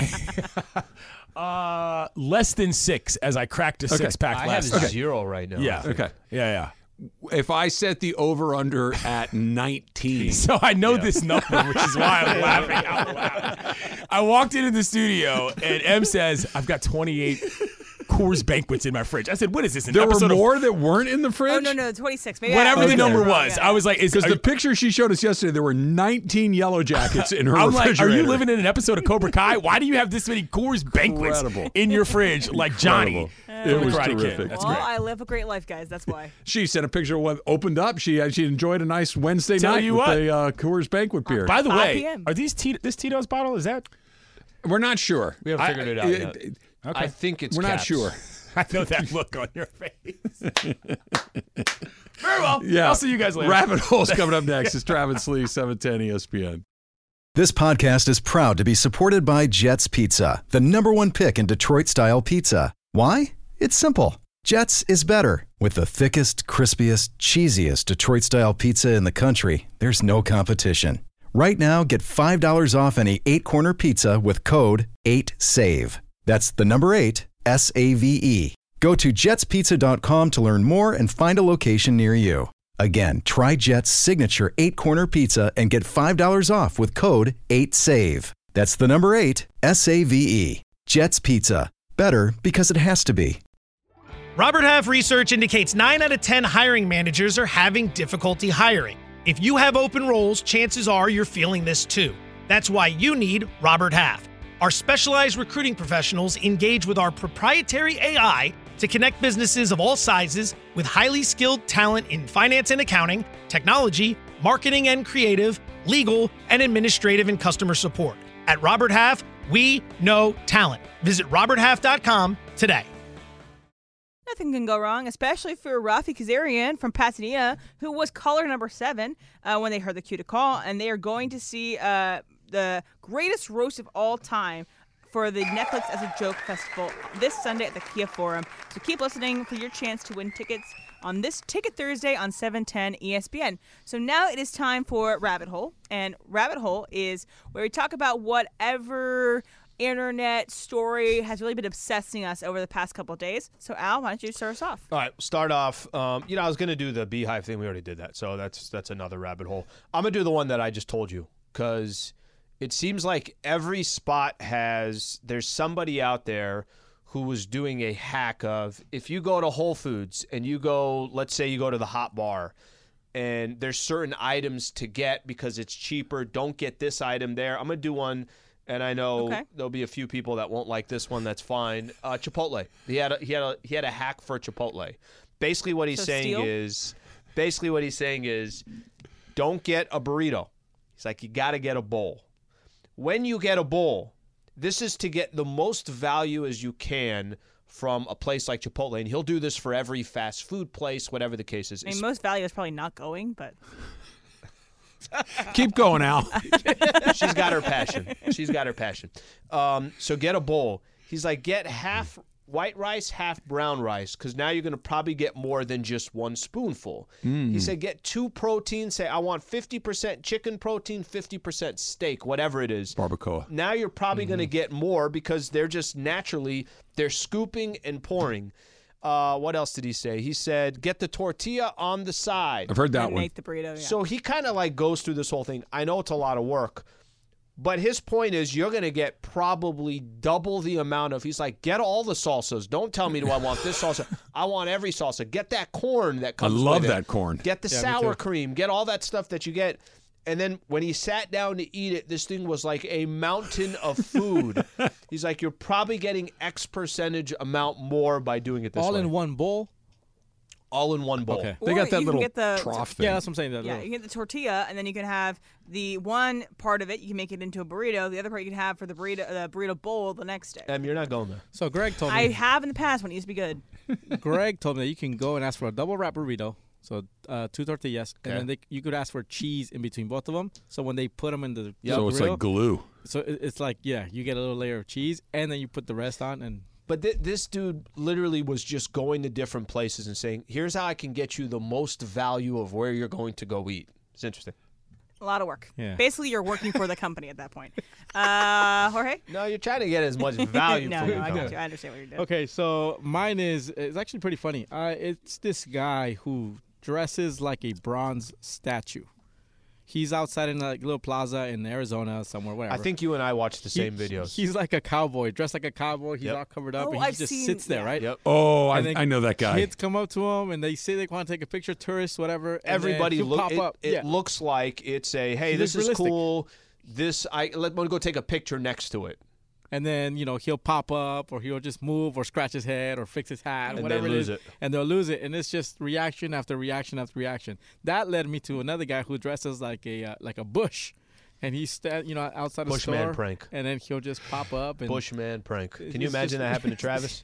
uh, less than six, as I cracked a six pack I have last night. zero right now. Yeah. Okay. Yeah, yeah. If I set the over under at nineteen, So I know this number, which is why I'm laughing out loud. I walked into the studio and M says, "I've got twenty-eight Coors Banquets in my fridge." I said, "What is this? An there were episode of more that weren't in the fridge. Oh no, no, twenty-six. Maybe whatever I, the Okay. number wrong, was?" yeah. I was like, "Is Because are the you- picture she showed us yesterday, there were nineteen Yellow Jackets in her I'm like, refrigerator. are you living in an episode of Cobra Kai? Why do you have this many Coors Banquets Incredible. in your fridge like Johnny? Incredible. from It The was Karate Kid? terrific. That's Well, great. I live a great life, guys. That's why. She sent a picture of what opened up. She uh, she enjoyed a nice Wednesday Tell night you with what. the uh, Coors Banquet beer. By the five way, p m are these Tito, this Tito's bottle? Is that? We're not sure. We haven't figured it out yet. it- I think it's We're not Caps. sure. I know that look on your face. Very well. Yeah. I'll see you guys later. Rabbit Hole's coming up next. It's Travis Lee, seven ten E S P N. This podcast is proud to be supported by Jets Pizza, the number one pick in Detroit-style pizza. Why? It's simple. Jets is better. With the thickest, crispiest, cheesiest Detroit-style pizza in the country, there's no competition. Right now, get five dollars off any eight-corner pizza with code eight save. That's the number eight, S A V E. Go to jets pizza dot com to learn more and find a location near you. Again, try Jet's signature eight-corner pizza and get five dollars off with code eight save. That's the number eight, S A V E. Jet's Pizza. Better because it has to be. Robert Half research indicates nine out of ten hiring managers are having difficulty hiring. If you have open roles, chances are you're feeling this too. That's why you need Robert Half. Our specialized recruiting professionals engage with our proprietary A I to connect businesses of all sizes with highly skilled talent in finance and accounting, technology, marketing and creative, legal, and administrative and customer support. At Robert Half, we know talent. Visit robert half dot com today. Nothing can go wrong, especially for Rafi Kazarian from Pasadena, who was caller number seven uh, when they heard the cue to call, and they are going to see uh, the greatest roast of all time for the Netflix as a Joke Festival this Sunday at the Kia Forum. So keep listening for your chance to win tickets on this Ticket Thursday on seven ten E S P N. So now it is time for Rabbit Hole, and Rabbit Hole is where we talk about whatever internet story has really been obsessing us over the past couple of days. So Al, why don't you start us off? All right, start off. Um, you know, I was going to do the Beehive thing. We already did that, so that's that's another rabbit hole. I'm going to do the one that I just told you because it seems like every spot has, there's somebody out there who was doing a hack of, if you go to Whole Foods and you go, let's say you go to the hot bar, and there's certain items to get because it's cheaper, don't get this item there. I'm going to do one. And I know okay. there'll be a few people that won't like this one. That's fine. Uh, Chipotle. He had a, he had a he had a hack for Chipotle. Basically, what he's so saying steal? is, basically what he's saying is, don't get a burrito. He's like, you got to get a bowl. When you get a bowl, this is to get the most value as you can from a place like Chipotle, and he'll do this for every fast food place, whatever the case is. I mean, most value is probably not going, but. Keep going, Al. She's got her passion. She's got her passion. Um, so get a bowl. He's like, get half white rice, half brown rice, because now you're going to probably get more than just one spoonful. Mm. He said, get two proteins. Say, I want fifty percent chicken protein, fifty percent steak, whatever it is. Barbacoa. Now you're probably mm-hmm. going to get more because they're just naturally, they're scooping and pouring. Uh, what else did he say? He said, get the tortilla on the side. I've heard that one. Make the burrito, yeah. So he kind of like goes through this whole thing. I know it's a lot of work, but his point is you're going to get probably double the amount of, he's like, get all the salsas. Don't tell me, do I want this salsa? I want every salsa. Get that corn that comes with it. I love that corn. Get the yeah, sour cream. Get all that stuff that you get. And then when he sat down to eat it, this thing was like a mountain of food. He's like, you're probably getting X percentage amount more by doing it this all way. in one bowl? All in one bowl. Okay. They Or got that you little can get the, trough thing. Yeah, that's what I'm saying. That Yeah, little- you can get the tortilla, and then you can have the one part of it, you can make it into a burrito. The other part you can have for the burrito the burrito bowl the next day. Em, you're not going there. So Greg told me. I have in the past when it used to be good. Greg told me that you can go and ask for a double wrap burrito. So uh, two tortillas, Okay. and then they, you could ask for cheese in between both of them. So when they put them in the So the it's grill, like glue. so it, it's like yeah, you get a little layer of cheese, and then you put the rest on, and But th- this dude literally was just going to different places and saying, here's how I can get you the most value of where you're going to go eat. It's interesting. A lot of work. Yeah. Basically, you're working for the company at that point. Uh, Jorge? No, you're trying to get as much value no, from no, your I company. got you. I understand what you're doing. okay. So mine is it's actually pretty funny. Uh, it's this guy who dresses like a bronze statue. He's outside in a like, little plaza in Arizona somewhere, whatever. I think you and I watched the He- same videos. He's like a cowboy, dressed like a cowboy. He's Yep. all covered up, Oh, and he I've just seen- sits there, yeah. right? Yep. Oh, I, And then I know that guy. Kids come up to him and they say they want to take a picture, tourists, whatever. And Everybody then he'll look. pop It, up. it yeah. looks like it's a hey, He this looks is realistic. cool. This I let me go take a picture next to it, And then, you know, he'll pop up or he'll just move or scratch his head or fix his hat or And whatever they lose it is. it. And they'll lose it. And it's just reaction after reaction after reaction. That led me to another guy who dresses like a uh, like a bush. And he's, sta- you know, outside the Bushman store. prank. And then he'll just pop up. And Bushman prank. Can you It's imagine just- that happened to Travis?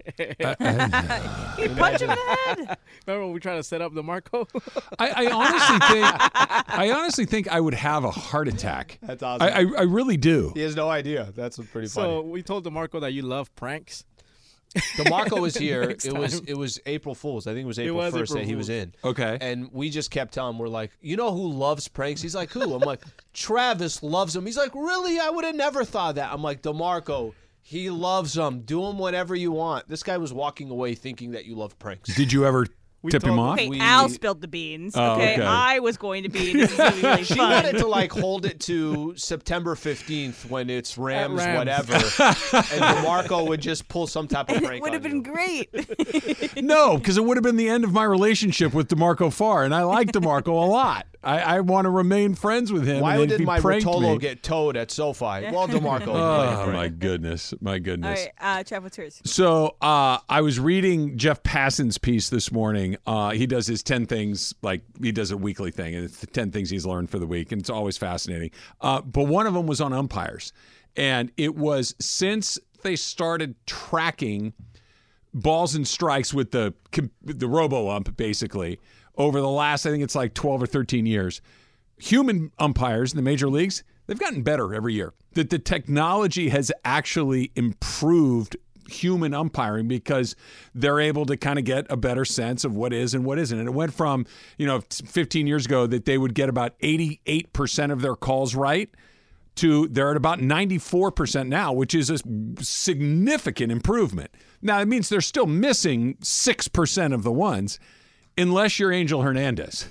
You punch him in the head. Remember when we tried to set up the Marco? I, I honestly think I honestly think I would have a heart attack. That's awesome. I, I, I really do. He has no idea. That's pretty So funny. we told DeMarco that you love pranks. DeMarco was here. Next It was time. it was April Fool's. I think it was April was first April that he was Fool's. in. Okay. And we just kept telling him, we're like, you know who loves pranks? He's like, who? I'm like, Travis loves them. He's like, really? I would have never thought that. I'm like, DeMarco, he loves them. Do them whenever you want. This guy was walking away thinking that you love pranks. Did you ever tip him told- off? Okay, We- Al spilled the beans. Oh, okay? okay. I was going to be. This is going to be really She fun. wanted to like hold it to September fifteenth when it's Rams, Rams. whatever, and DeMarco would just pull some type of And prank it would have on been you. great. No, because it would have been the end of my relationship with DeMarco Farr, and I like DeMarco a lot. I, I want to remain friends with him. Why and if did he my pranked Rotolo me- get towed at SoFi? Well, DeMarco. Oh played my great. goodness, my All goodness. right, uh, Trev, what's yours? So uh, I was reading Jeff Passan's piece this morning. Uh, he does his ten things, like he does a weekly thing, and it's the ten things he's learned for the week, and it's always fascinating. Uh, but one of them was on umpires, and it was since they started tracking balls and strikes with the the robo ump, basically over the last, I think it's like twelve or thirteen years. Human umpires in the major leagues, they've gotten better every year. That the technology has actually improved human umpiring because they're able to kind of get a better sense of what is and what isn't. And it went from, you know, fifteen years ago that they would get about eighty-eight percent of their calls right to they're at about ninety-four percent now, which is a significant improvement. Now, it means they're still missing six percent of the ones, unless you're Angel Hernandez,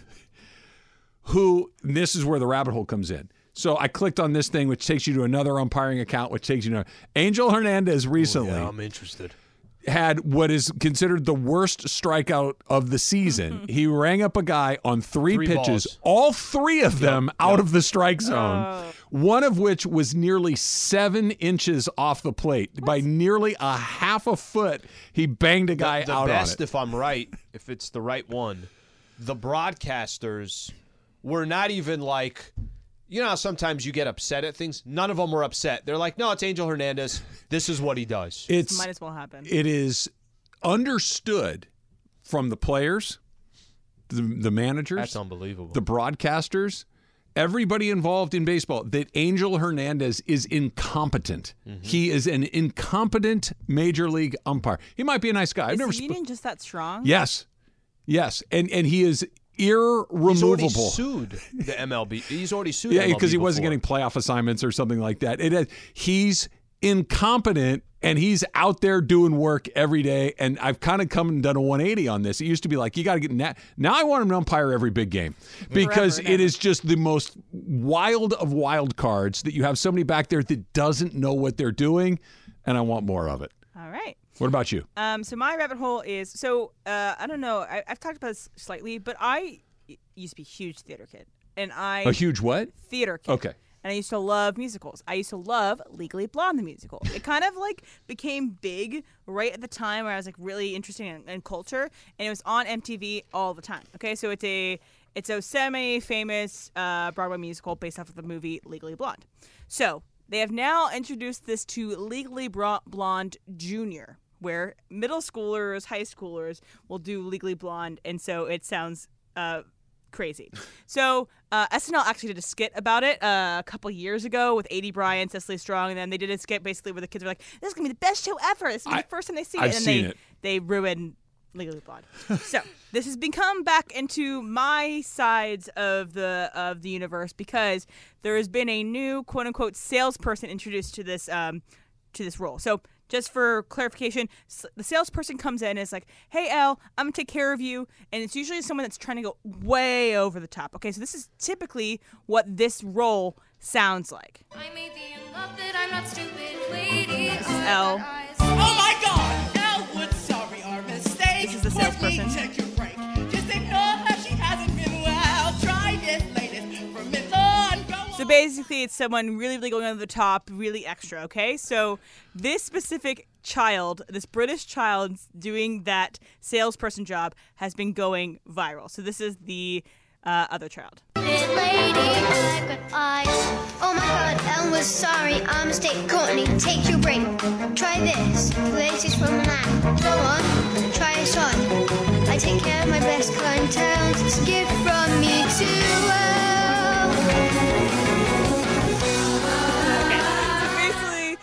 who, this is where the rabbit hole comes in. So I clicked on this thing, which takes you to another umpiring account, which takes you to Angel Hernandez recently Yeah, I'm interested. had what is considered the worst strikeout of the season. He rang up a guy on three, Three pitches, balls. all three of them out of the strike zone, one of which was nearly seven inches off the plate. By nearly a half a foot, he banged a guy the, the out best, on it. if I'm right, if it's the right one, the broadcasters were not even like, you know how sometimes you get upset at things? None of them were upset. They're like, no, it's Angel Hernandez. This is what he does. It's Might as well happen. It is understood from the players, the, the managers, That's unbelievable. the broadcasters, everybody involved in baseball, that Angel Hernandez is incompetent. Mm-hmm. He is an incompetent major league umpire. He might be a nice guy. I've Is never the sp- union just that strong? Yes. Yes. And and he is He's already irremovable. sued the M L B. He's already sued Yeah, M L B because he wasn't before. getting playoff assignments or something like that. It is, he's incompetent, and he's out there doing work every day. And I've kind of come and done a one eighty on this. It used to be like, you got to get na- now I want him to umpire every big game because Forever and it ever. is just the most wild of wild cards that you have somebody back there that doesn't know what they're doing, and I want more of it. All right. What about you? Um, so my rabbit hole is so uh, I don't know. I, I've talked about this slightly, but I y- used to be a huge theater kid, and I A huge what? theater kid. Okay. And I used to love musicals. I used to love Legally Blonde, the musical. It kind of like became big right at the time where I was like really interested in, in culture, and it was on M T V all the time. Okay, so it's a it's a semi-famous uh, Broadway musical based off of the movie Legally Blonde. So they have now introduced this to Legally Bro- Blonde Junior, where middle schoolers, high schoolers will do Legally Blonde, and so it sounds uh, crazy. So uh, S N L actually did a skit about it uh, a couple years ago with A D Bryant, Cecily Strong, and then they did a skit basically where the kids were like, "This is gonna be the best show ever. This is gonna be I- the first time they see I've it," and seen they it. they ruined Legally Blonde. So this has become back into my sides of the of the universe because there has been a new quote unquote salesperson introduced to this um, to this role. So just for clarification, s- the salesperson comes in and is like, "Hey, Elle, I'm gonna take care of you," and it's usually someone that's trying to go way over the top. Okay, so this is typically what this role sounds like. I may be in love, that I'm not stupid, lady. This is Elle. Oh my God! Elwood, sorry, our mistake. This is the Quickly salesperson. take your break. Just ignore her, she hasn't been well. Try this latest from Miss on. Go on. So basically, it's someone really, really going over the top, really extra, okay? So this specific child, this British child doing that salesperson job has been going viral. So this is the uh, other child. Lady, I've got eyes. Oh my God, Elle was sorry, our mistake. Courtney, take your break. Try this, latest from an act. Go on, try a shot. I take care of my best clientele. It's a gift from me to Elle. So basically, this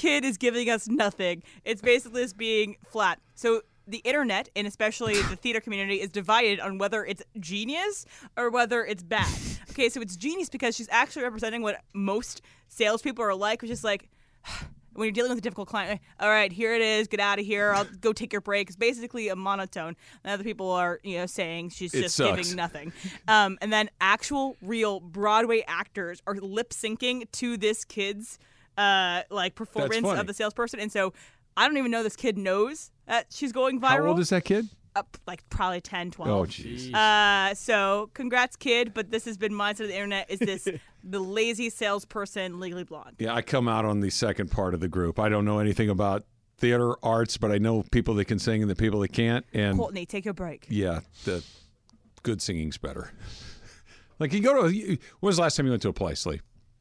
kid is giving us nothing. It's basically just being flat. So the internet, and especially the theater community, is divided on whether it's genius or whether it's bad. Okay, so it's genius because she's actually representing what most salespeople are like, which is like, when you're dealing with a difficult client, like, all right, here it is, get out of here, I'll go take your break. It's basically a monotone. And other people are, you know, saying she's It just sucks. giving nothing. Um, and then actual, real Broadway actors are lip syncing to this kid's uh, like performance funny. of the salesperson. And so I don't even know this kid knows that she's going viral. How old is that kid? Up like probably ten, twelve. Oh, jeez. Uh, so congrats, kid. But this has been mindset of the internet. Is this the lazy salesperson, Legally Blonde? Yeah, I come out on the second part of the group. I don't know anything about theater arts, but I know people that can sing and the people that can't. And Courtney, take your break. yeah, the good singing's better. Like you go to. When was the last time you went to a play, Slee?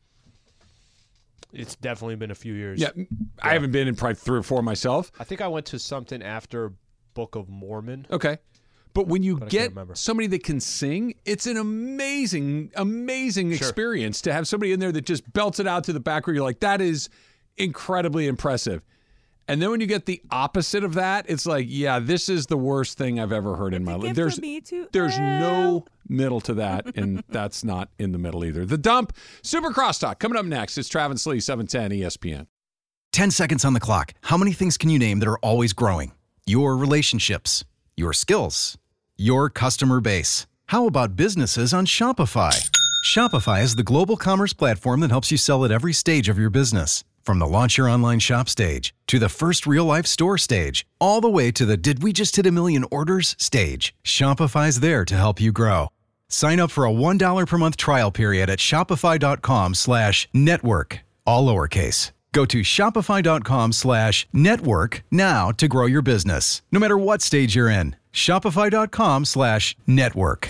It's definitely been a few years. Yeah, I haven't been in probably three or four myself. I think I went to something after Book of Mormon. Okay. But when you But I can't get remember. somebody that can sing, it's an amazing, amazing Sure. experience to have somebody in there that just belts it out to the back where you're like, that is incredibly impressive. And then when you get the opposite of that, it's like, yeah, this is the worst thing I've ever heard in my life. gift There's for me to there's L. no middle to that, and that's not in the middle either. The Dump, Super Crosstalk, coming up next. It's Travis Lee, seven ten E S P N. ten seconds on the clock. How many things can you name that are always growing? Your relationships, your skills, your customer base. How about businesses on Shopify? Shopify is the global commerce platform that helps you sell at every stage of your business. From the launch your online shop stage to the first real life store stage, all the way to the did we just hit a million orders stage. Shopify's there to help you grow. Sign up for a one dollar per month trial period at shopify.com slash network, all lowercase. Go to shopify.com slash network now to grow your business. No matter what stage you're in, shopify.com slash network.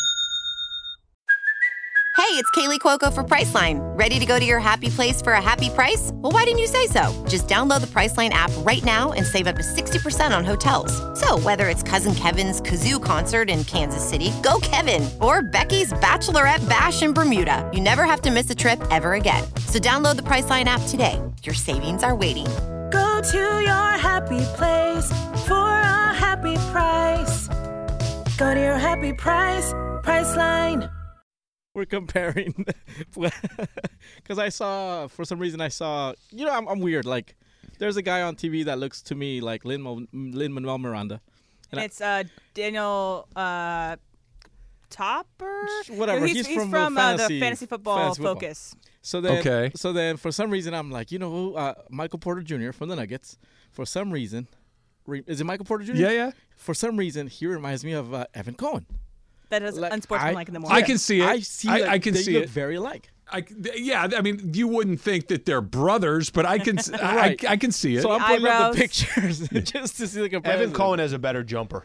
Hey, it's Kaylee Cuoco for Priceline. Ready to go to your happy place for a happy price? Well, why didn't you say so? Just download the Priceline app right now and save up to sixty percent on hotels. So whether it's Cousin Kevin's Kazoo Concert in Kansas City, go Kevin, or Becky's Bachelorette Bash in Bermuda, you never have to miss a trip ever again. So download the Priceline app today. Your savings are waiting. Go to your happy place for a happy price. Go to your happy price, Priceline. We're comparing because I saw, for some reason, I saw, you know, I'm, I'm weird. Like, there's a guy on T V that looks to me like Lin-Manuel Miranda. And It's uh, Daniel uh, Topper? Whatever. No, he's, He's he's from, from uh, uh, the fantasy- Fantasy Football fantasy football. Focus. So then, Okay. So then, for some reason, I'm like, you know who? Uh, Michael Porter Junior from the Nuggets. For some reason, re- is it Michael Porter Junior? Yeah, yeah. For some reason, he reminds me of uh, Evan Cohen. That is Like, unsportsmanlike I- in the morning. I can see it. I see. I, that I can they see look it. very alike. I, yeah, I mean, you wouldn't think that they're brothers, but I can, Right. I, I can see it. So I'm putting up eyebrows. the pictures just to see the comparison. Evan Cohen has a better jumper.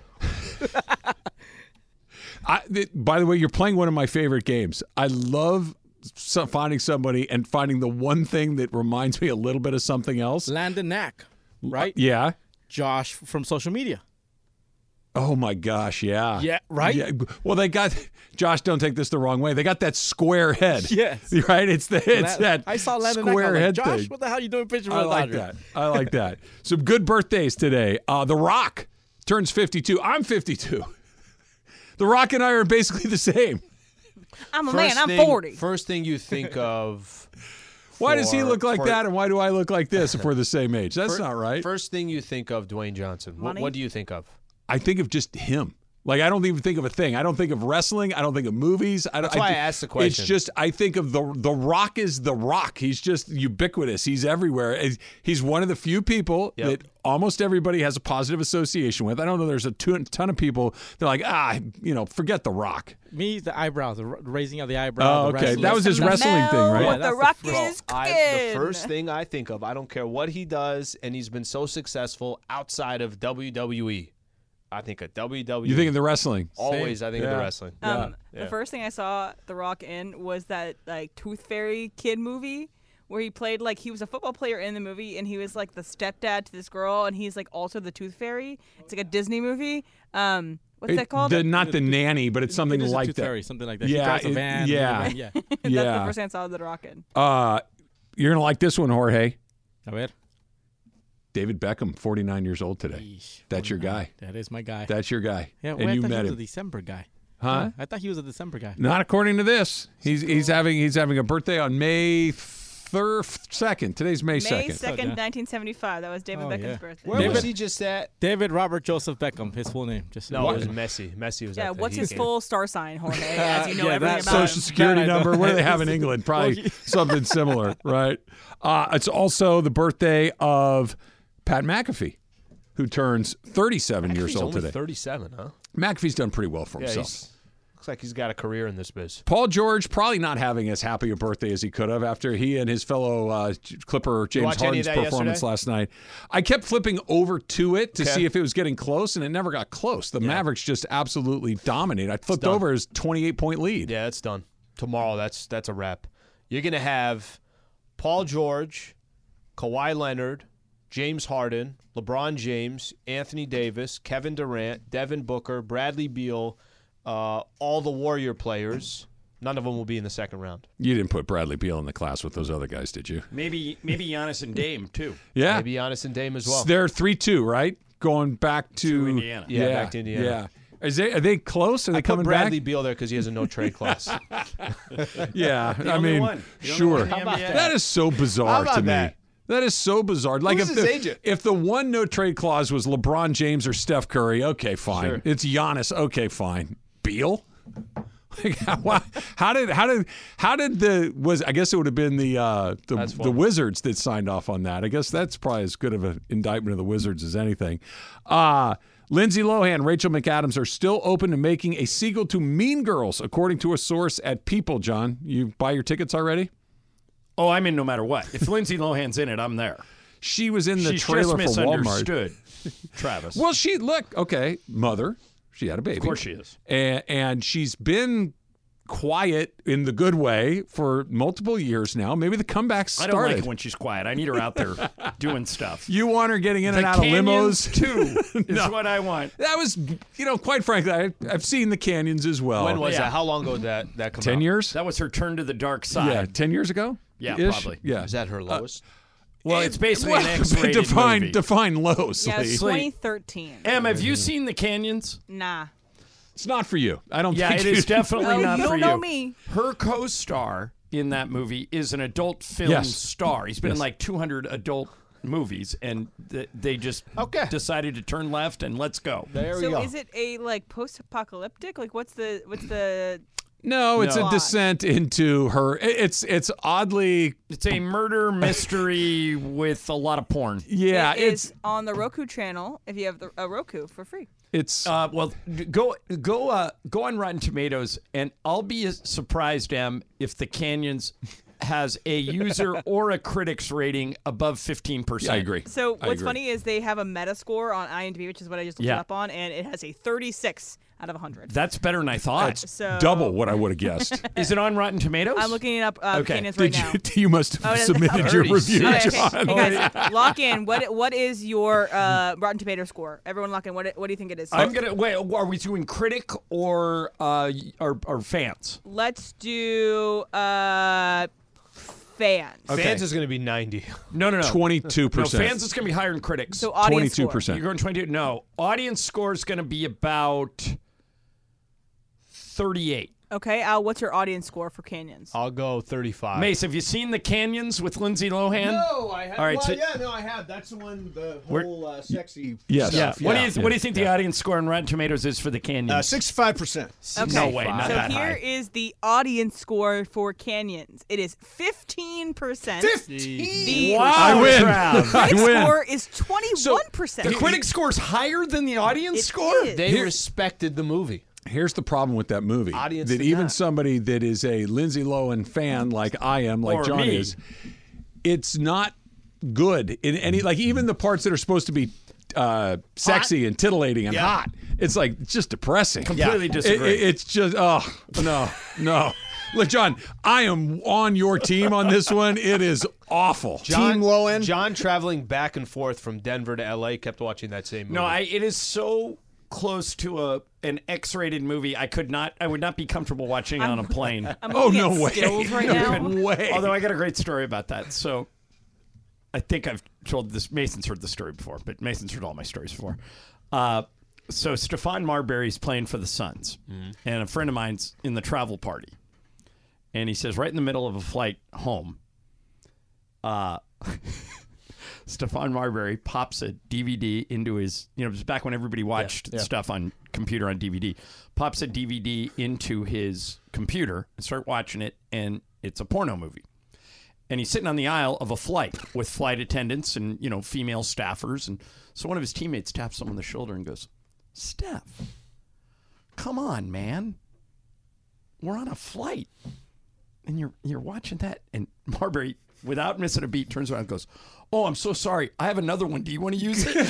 I, th- by the way, you're playing one of my favorite games. I love so, finding somebody and finding the one thing that reminds me a little bit of something else. Landon Knack, right? Yeah. Josh from social media. Oh my gosh, yeah. Yeah, right? Yeah. Well, they got Josh. Don't take this the wrong way. They got that square head. Yes. Right. It's the it's that I saw Landon Knack. I square was like, head Josh, thing. what the hell are you doing picture I with like that. I like that. Some good birthdays today. Uh, the Rock turns fifty-two. I'm fifty-two. The Rock and I are basically the same. I'm a First man. I'm thing- forty. First thing you think of. Why does he for- look like for- that, and why do I look like this if we're the same age? That's fir- not right. First thing you think of Dwayne Johnson. What, Money? what do you think of? I think of just him. Like, I don't even think of a thing. I don't think of wrestling. I don't think of movies. I, That's I why I thi- asked the question. It's just, I think of the the Rock is the Rock. He's just ubiquitous. He's everywhere. He's- He's one of the few people Yep. that almost everybody has a positive association with. I don't know. There's a ton ton of people that are like, ah, you know, forget the Rock. Me, the eyebrows, the r- raising of the eyebrow. Oh, the okay. wrestling. That was his wrestling thing, right? Yeah, What that's the the Rock first- is I, cooking. the first thing I think of, I don't care what he does, and he's been so successful outside of W W E. I think of W W E. You think of the wrestling? Always, I think of Yeah. the wrestling. Um, Yeah. The first thing I saw The Rock in was that like Tooth Fairy kid movie where he played like he was a football player in the movie and he was like the stepdad to this girl and he's like also the Tooth Fairy. It's like a Disney movie. Um, what's It- that called? the- not the nanny, but it's something It is a like Tooth that. Fairy, something like that. Yeah, he drives a it- van. yeah. and- yeah. That's yeah. the first thing I saw The Rock in. Uh, you're gonna like this one, Jorge. A ver. David Beckham, forty-nine years old today. Yeesh, That's your guy. That is my guy. That's your guy. yeah, and well, I you thought met he was him. a December guy. Huh? Yeah, I thought he was a December guy. Not according to this. He's he's having he's having a birthday on May third, second. Today's May May second. second, yeah. nineteen seventy-five. That was David Oh, Beckham's yeah. birthday. Where David- was he just at? David Robert Joseph Beckham, his full name. Just No, it was Messi. Messi was Yeah, at the what's Heat his game. full star sign, Jorge? As you know Yeah, everything that about Social him. Security That I know. number. What do they have in England? Probably something similar, right? Uh, it's also the birthday of Pat McAfee, who turns thirty-seven years He's old only today. thirty-seven, huh? McAfee's done pretty well for Yeah, himself. he's, looks like he's got a career in this biz. Paul George probably not having as happy a birthday as he could have after he and his fellow uh, Clipper James watch any Harden's of that performance yesterday? last night. I kept flipping over to it to Okay. see if it was getting close, and it never got close. The Mavericks just absolutely dominated. I flipped done. over his twenty-eight point lead. Yeah, it's done. Tomorrow, that's that's a wrap. You're going to have Paul George, Kawhi Leonard, James Harden, LeBron James, Anthony Davis, Kevin Durant, Devin Booker, Bradley Beal, uh, all the Warrior players. None of them will be in the second round. You didn't put Bradley Beal in the class with those other guys, did you? Maybe maybe Giannis and Dame too. Yeah. Maybe Giannis and Dame as well. They're three two, right? Going back to, To Indiana. Yeah, Yeah, back to Indiana. Yeah. Is they, are they close? Are they I put coming Bradley back? Beal there because he has a no trade clause. Yeah. The I only mean, one. The only sure. one in the N B A. That is so bizarre How about to me. that? That is so bizarre. Like Who's if his the agent? if the one no trade clause was LeBron James or Steph Curry, okay, fine. Sure. It's Giannis, okay, fine. Beal? Like, how, how did how did how did the was I guess it would have been the uh, the, That's the funny. Wizards that signed off on that. I guess that's probably as good of an indictment of the Wizards as anything. Uh Lindsay Lohan, Rachel McAdams are still open to making a sequel to Mean Girls, according to a source at People. John, you buy your tickets already? Oh, I'm in no matter what. If Lindsay Lohan's in it, I'm there. She was in the She's trailer just for Walmart. misunderstood, Travis. Well, she look okay, mother. She had a baby. Of course she is. And, and she's been quiet in the good way for multiple years now. Maybe the comeback I started. don't like it when she's quiet. I need her out there doing stuff. You want her getting in the and out of Canyons, limos too, is No. what I want. That was, you know, quite frankly, I, I've seen the Canyons as well. When was Yeah. that? How long ago did that that come ten out? years? That was her turn to the dark side. Yeah, ten years ago. Yeah, Ish? probably. Yeah. Was that her lowest? Well, it's basically Well, an X-rated define movie. define lows. Yeah, it was Lee. twenty thirteen. Em, have you seen the Canyons? Nah. It's not for you. I don't Yeah, think it you- is definitely Oh, not you for don't you. know me. Her co-star in that movie is an adult film Yes. star. He's been in Yes. like two hundred adult movies, and th- they just Okay. decided to turn left and let's go. There we So go. is it a like post-apocalyptic? Like what's the what's the No, it's No. a descent into her. it- It's it's oddly, It's a murder mystery with a lot of porn. yeah. It It's is on the Roku channel if you have the, a Roku for free. it's Uh, well, g- go go uh, go on Rotten Tomatoes, and I'll be as surprised, Em, if the Canyons has a user or a critics rating above fifteen percent. I agree. So I what's agree. funny is they have a Metascore on IMDb, which is what I just looked Yeah. it up on, and it has a thirty-six out of one hundred. That's better than I thought. So double what I would have guessed. Is it on Rotten Tomatoes? I'm looking it up. Uh, Okay. Canyons right Did now. you? You must have Oh, it is- submitted your thirty-six. review, Okay, okay. John. Hey guys, lock in. What what is your uh, Rotten Tomato score? Everyone lock in. What what do you think it is? I'm gonna wait. Are we doing critic or uh or, or fans? Let's do uh, fans. Okay. Fans is going to be ninety. No, no, no. Twenty-two No, percent. fans is gonna be higher than critics. So audience Twenty-two score. percent. You're going twenty-two. No, audience score is gonna be about thirty-eight. Okay, Al, what's your audience score for Canyons? I'll go thirty-five. Mace, have you seen the Canyons with Lindsay Lohan? I have. All right, well, so- yeah, no, I have. That's the one, the We're- whole uh, sexy. Yes. Yeah. stuff. What Yeah. do you What do you think the audience score on Rotten Tomatoes is for the Canyons? Uh, sixty-five percent. Okay. No way, not so that here high. is the audience score for Canyons. It is fifteen percent. The Wow, I win. Trav. I critic win. score is twenty-one percent. The critic score's higher than the audience It score. is. They Here- respected the movie. Here's the problem with that movie. Audience that did even not. somebody that is a Lindsay Lohan fan like I am, like Or John me. is, it's not good in any, like even the parts that are supposed to be uh, sexy and titillating and Yeah. hot, it's like just depressing. Completely It- disagree. it- it's just, oh, no, no. Look, John, I am on your team on this one. It is awful. John, Team Lohan. John traveling back and forth from Denver to L A kept watching that same movie. No, I, it is so close to a an X-rated movie. I could not. I would not be comfortable watching it on a plane. I'm Oh, looking no at way. stills right No now. way. Although I got a great story about that. So I think I've told this. Mason's heard the story before, but Mason's heard all my stories before. Uh, so Stephon Marbury's playing for the Suns, mm-hmm. and a friend of mine's in the travel party. And he says, right in the middle of a flight home, uh, Stephon Marbury pops a D V D into his, you know, it was back when everybody watched yeah, yeah. stuff on computer on D V D, pops a D V D into his computer and start watching it, and it's a porno movie. And he's sitting on the aisle of a flight with flight attendants and, you know, female staffers. And so one of his teammates taps him on the shoulder and goes, Steph, come on, man. We're on a flight. And you're you're watching that. And Marbury, without missing a beat, turns around and goes, oh, I'm so sorry. I have another one. Do you want to use it?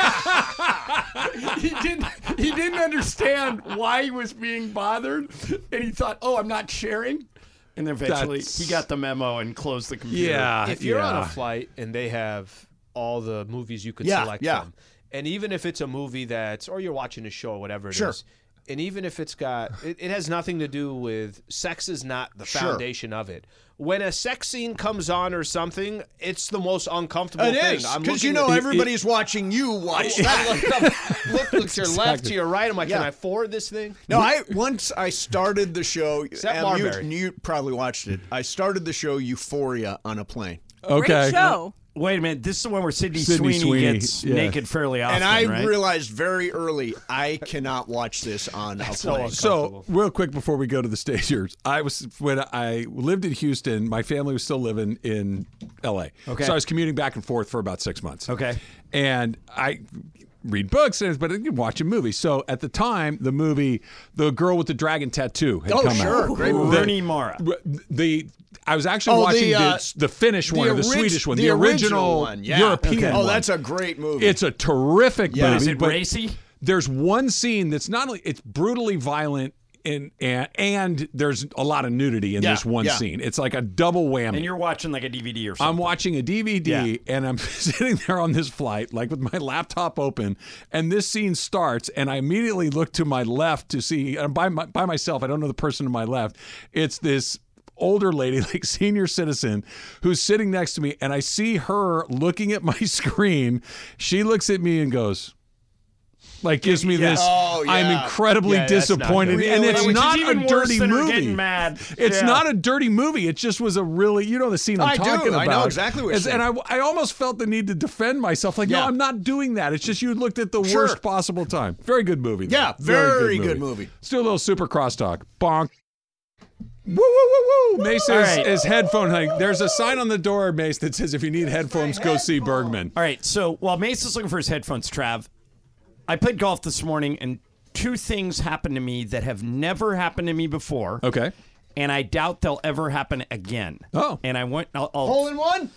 he didn't he didn't understand why he was being bothered. And he thought, oh, I'm not sharing. And then eventually That's... he got the memo and closed the computer. Yeah. If you're yeah. on a flight and they have all the movies you could yeah, select yeah. from, and even if it's a movie that's, or you're watching a show or whatever it sure. is, and even if it's got, it, it has nothing to do with, sex is not the sure. foundation of it. When a sex scene comes on or something, it's the most uncomfortable it thing. It is, because you know at, everybody's it, watching you watch I, that. I look, up, look, look to your exactly. left, to your right. I'm like, yeah. can I forward this thing? No, I once I started the show. Except um, Marbury. you, you probably watched it. I started the show Euphoria on a plane. Okay. Great show. Wait a minute. This is the one where Sydney, Sydney Sweeney, Sweeney gets yeah. naked fairly often, And I right? realized very early I cannot watch this on a plane. So, real quick before we go to the stagers, I was when I lived in Houston, my family was still living in L A. Okay. So I was commuting back and forth for about six months. Okay. And I read books, but I can watch a movie. So at the time, the movie The Girl with the Dragon Tattoo had oh, come sure. out. Great movie. Rooney Mara. The I was actually Oh, watching the, uh, the, the Finnish one the or the orig- Swedish one, the the, original original one, yeah. European Okay. one. Oh, that's a great movie. It's a terrific Yeah. movie. Is it but racy? There's one scene that's not only it's brutally violent and and, and there's a lot of nudity in Yeah, this one yeah. scene. It's like a double whammy. And you're watching like a D V D or something. I'm watching a D V D Yeah. and I'm sitting there on this flight, like with my laptop open, and this scene starts, and I immediately look to my left to see. I'm by my, by myself. I don't know the person to my left. It's this older lady, like senior citizen, who's sitting next to me, and I see her looking at my screen. She looks at me and goes, like, gives me Yeah. this. Oh, yeah. I'm incredibly Yeah, that's not disappointed, good. and Really? it's Which is not even a worse dirty than her movie. getting mad. It's Yeah. not a dirty movie. It just was a really, you know, the scene I'm I do. talking about. I know exactly what you're It's- And I, I almost felt the need to defend myself. Like, Yeah. no, I'm not doing that. It's just you looked at the Sure. worst possible time. Very good movie. though. Yeah, very good movie. Let's do a little super crosstalk. Bonk. Woo, woo, woo, woo. Mace is, right. is headphone hunting. There's a sign on the door, Mace, that says if you need headphones, go see Bergman. All right, so while Mace is looking for his headphones, Trav, I played golf this morning, and two things happened to me that have never happened to me before. Okay. And I doubt they'll ever happen again. Oh. And I went I'll, I'll, Hole in one?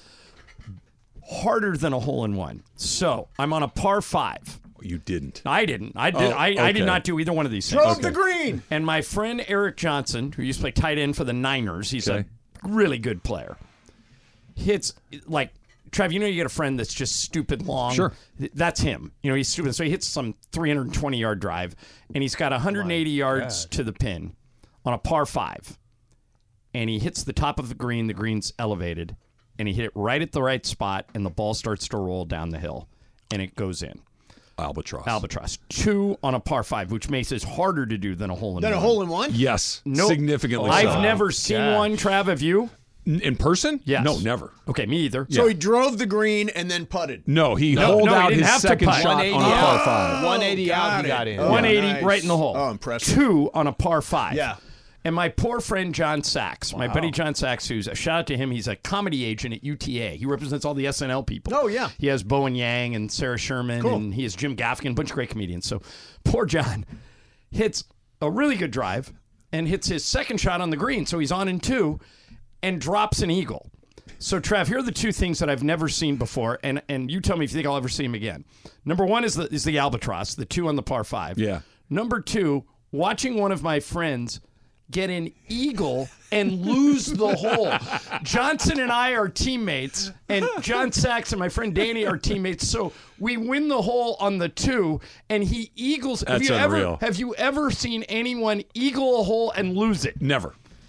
harder than a hole in one. So I'm on a par five. You didn't. I didn't. I did. Oh, I, I okay. did not do either one of these things. Drove the green. And my friend Eric Johnson, who used to play tight end for the Niners, he's Okay. a really good player. Hits like Trev. You know, you get a friend that's just stupid long. Sure. That's him. You know, he's stupid. So he hits some three hundred twenty yard drive, and he's got one hundred eighty yards to the pin on a par five, and he hits the top of the green. The green's elevated, and he hit it right at the right spot, and the ball starts to roll down the hill, and it goes in. Albatross. Albatross. Two on a par five, which makes it harder to do than a hole in Then one. a hole in one? Yes. Nope. Significantly I've so. never seen gosh. one. Trav, have you? N- In person? Yes. No, never. Okay, me either. So he drove the green and then putted. No, he No, holed no, he out didn't his have to second putt. shot on a par five. one eighty out, he got in. Oh, one eighty nice. right in the hole. Oh, impressive. Two on a par five. Yeah. And my poor friend John Sachs, my buddy John Sachs, who's a shout out to him. He's a comedy agent at U T A. He represents all the S N L people. Oh, yeah. He has Bowen Yang and Sarah Sherman, Cool. and he has Jim Gaffigan, a bunch of great comedians. So poor John hits a really good drive and hits his second shot on the green. So he's on in two and drops an eagle. So, Trav, here are the two things that I've never seen before, and, and you tell me if you think I'll ever see him again. Number one is the is the albatross, the two on the par five. Yeah. Number two, watching one of my friends get an eagle and lose the hole. Johnson and I are teammates, and John Sachs and my friend Danny are teammates. So we win the hole on the two, and he eagles. have That's you unreal. ever have you ever seen anyone eagle a hole and lose it? Never.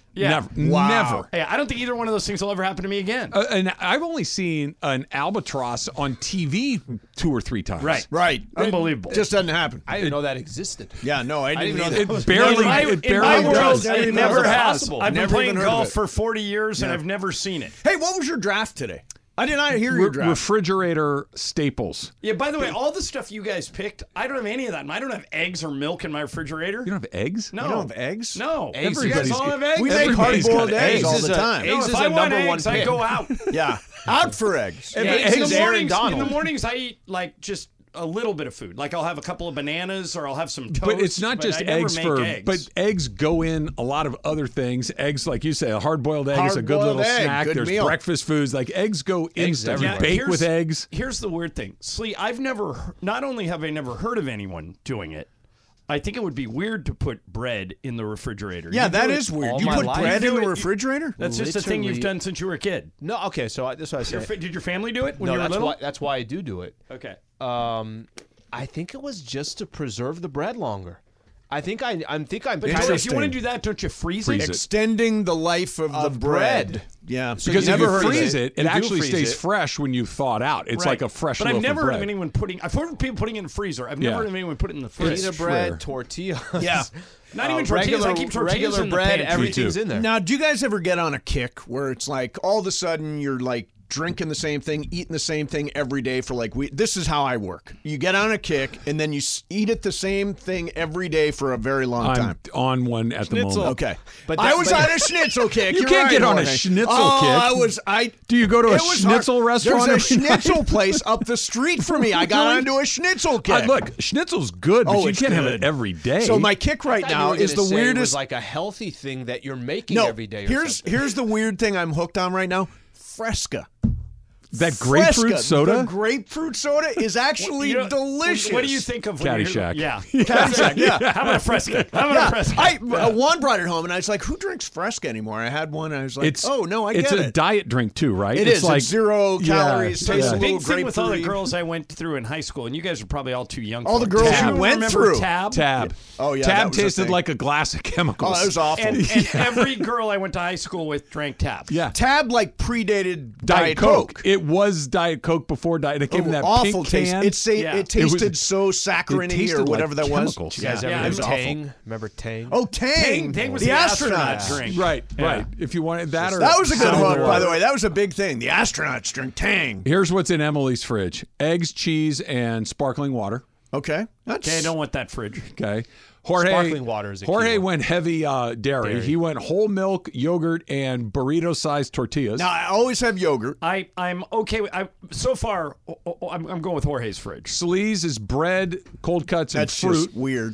Yeah. Never. Wow. Never. Hey, I don't think either one of those things will ever happen to me again. Uh, and I've only seen an albatross on T V two or three times. Right. Right. Unbelievable. It just doesn't happen. I didn't know that existed. Yeah, no, I didn't, I didn't know either. that It was barely. in my, it in barely my world, does. I it didn't know never it was has. possible. I've been Never playing even heard of golf it. for forty years, and Yeah. I've never seen it. Hey, what was your draft today? I did not hear your Re- draft. refrigerator staples. Yeah, by the way, all the stuff you guys picked, I don't have any of that. And I don't have eggs or milk in my refrigerator. You don't have eggs? No. You don't have eggs? No. Eggs you guys Everybody's- all have eggs? We make Everybody's hard-boiled got eggs eggs. all Eggs the is a- time. eggs No, is if a I want number one eggs, I pick. go out. Yeah, out for eggs. Yeah, Eggs in is the Aaron mornings, in Donald. the mornings, I eat like just a little bit of food. Like I'll have a couple of bananas or I'll have some toast. But it's not but just I never eggs make for. eggs. But eggs go in a lot of other things. Eggs, like you say, a hard-boiled egg is a good Hard-boiled little egg, snack. good There's meal. breakfast foods. Like eggs go in Eggs stuff. You everywhere. bake here's- with eggs. Here's the weird thing, Slee. I've never. Not only have I never heard of anyone doing it, I think it would be weird to put bread in the refrigerator. Yeah, You that do is it weird. all You my put life. bread You in do the it- refrigerator? That's just a thing you've Literally- done since you were a kid. No, okay, so I, that's what I Your said. fa- did your family do it when no, you were that's little? why that's why I do do it. Okay. Um, I think it was just to preserve the bread longer. I think I I think I'm But kind don't- of if you want to do that, don't you freeze, Freeze it? it. Extending the life of, the Of bread. bread. Yeah. So Because you if never you heard of freeze it. it, it You do actually freeze stays it. fresh when you thaw it out. It's Right. like a fresh But I've loaf never of heard bread. of anyone putting. I've heard of people putting it in the freezer. I've Yeah. never heard of anyone putting it in the fridge. pita bread, Sure. tortillas. Yeah. Not uh, even tortillas. Regular, I keep tortillas regular in the bread. pantry. Everything's too. in there. Now, do you guys ever get on a kick where it's like all of a sudden you're like drinking the same thing, eating the same thing every day for like we this is how I work. You get on a kick and then you s- eat it the same thing every day for a very long I'm time. on one at the Schnitzel. moment. Okay. But I that- was but- on a schnitzel kick. You You're can't right, get on a Jorge. schnitzel oh, kick. I was I Do you go to a it was schnitzel hard. restaurant There's a every- schnitzel place up the street from me. I got Really? onto a schnitzel kick. Uh, look, schnitzel's good, but Oh, you it's can't have good. it every day. So my kick right I thought you now were is gonna the say it was weirdest like a healthy thing that you're making no, every day. Or here's something. here's the weird thing I'm hooked on right now. Fresca. that grapefruit Fresca, soda. The grapefruit soda is actually You know, delicious. What do you think of when you're- Caddyshack. Yeah. Caddyshack, yeah. How about a Fresca? How about Yeah, a Fresca? I uh, Juan brought it home, and I was like, "Who drinks Fresca anymore?" I had one, and I was like, it's "Oh no, I it's get a it." diet drink too, right? It it's is. like It's zero Yeah, calories. yeah. Tastes a Big little thing with all the grapefruity. girls I went through in high school, and you guys are probably all too young. All for the it. girls Tab. you went Remember through. Tab. Tab. Oh yeah, that Tab was a tasted thing. like a glass of chemicals. Oh, that was awful. And, and every girl I went to high school with drank Tab. yeah. Tab like predated Diet, Coke. It was Diet Coke before Diet. It came in that awful pink taste. can. It, sa- Yeah. it tasted It was- so it saccharine tasted or like whatever that was. chemicals. You guys Yeah, ever it had was awful. Tang? Remember Tang? Oh, Tang. Tang, Tang was the, the astronauts. astronaut drink. Right, Yeah. right. If you wanted that, or That was a good sour hook, by water. the way. That was a big thing. The astronauts drink Tang. Here's what's in Emily's fridge: eggs, cheese, and sparkling water. Okay, that's Okay, I don't want that fridge. Okay. Jorge, Sparkling water is a key Jorge one. went heavy uh, dairy. Dairy. He went whole milk, yogurt, and burrito-sized tortillas. Now I always have yogurt. I I'm okay with. I so far oh, oh, I'm, I'm going with Jorge's fridge. Sleaze is bread, cold cuts, and That's fruit. just weird.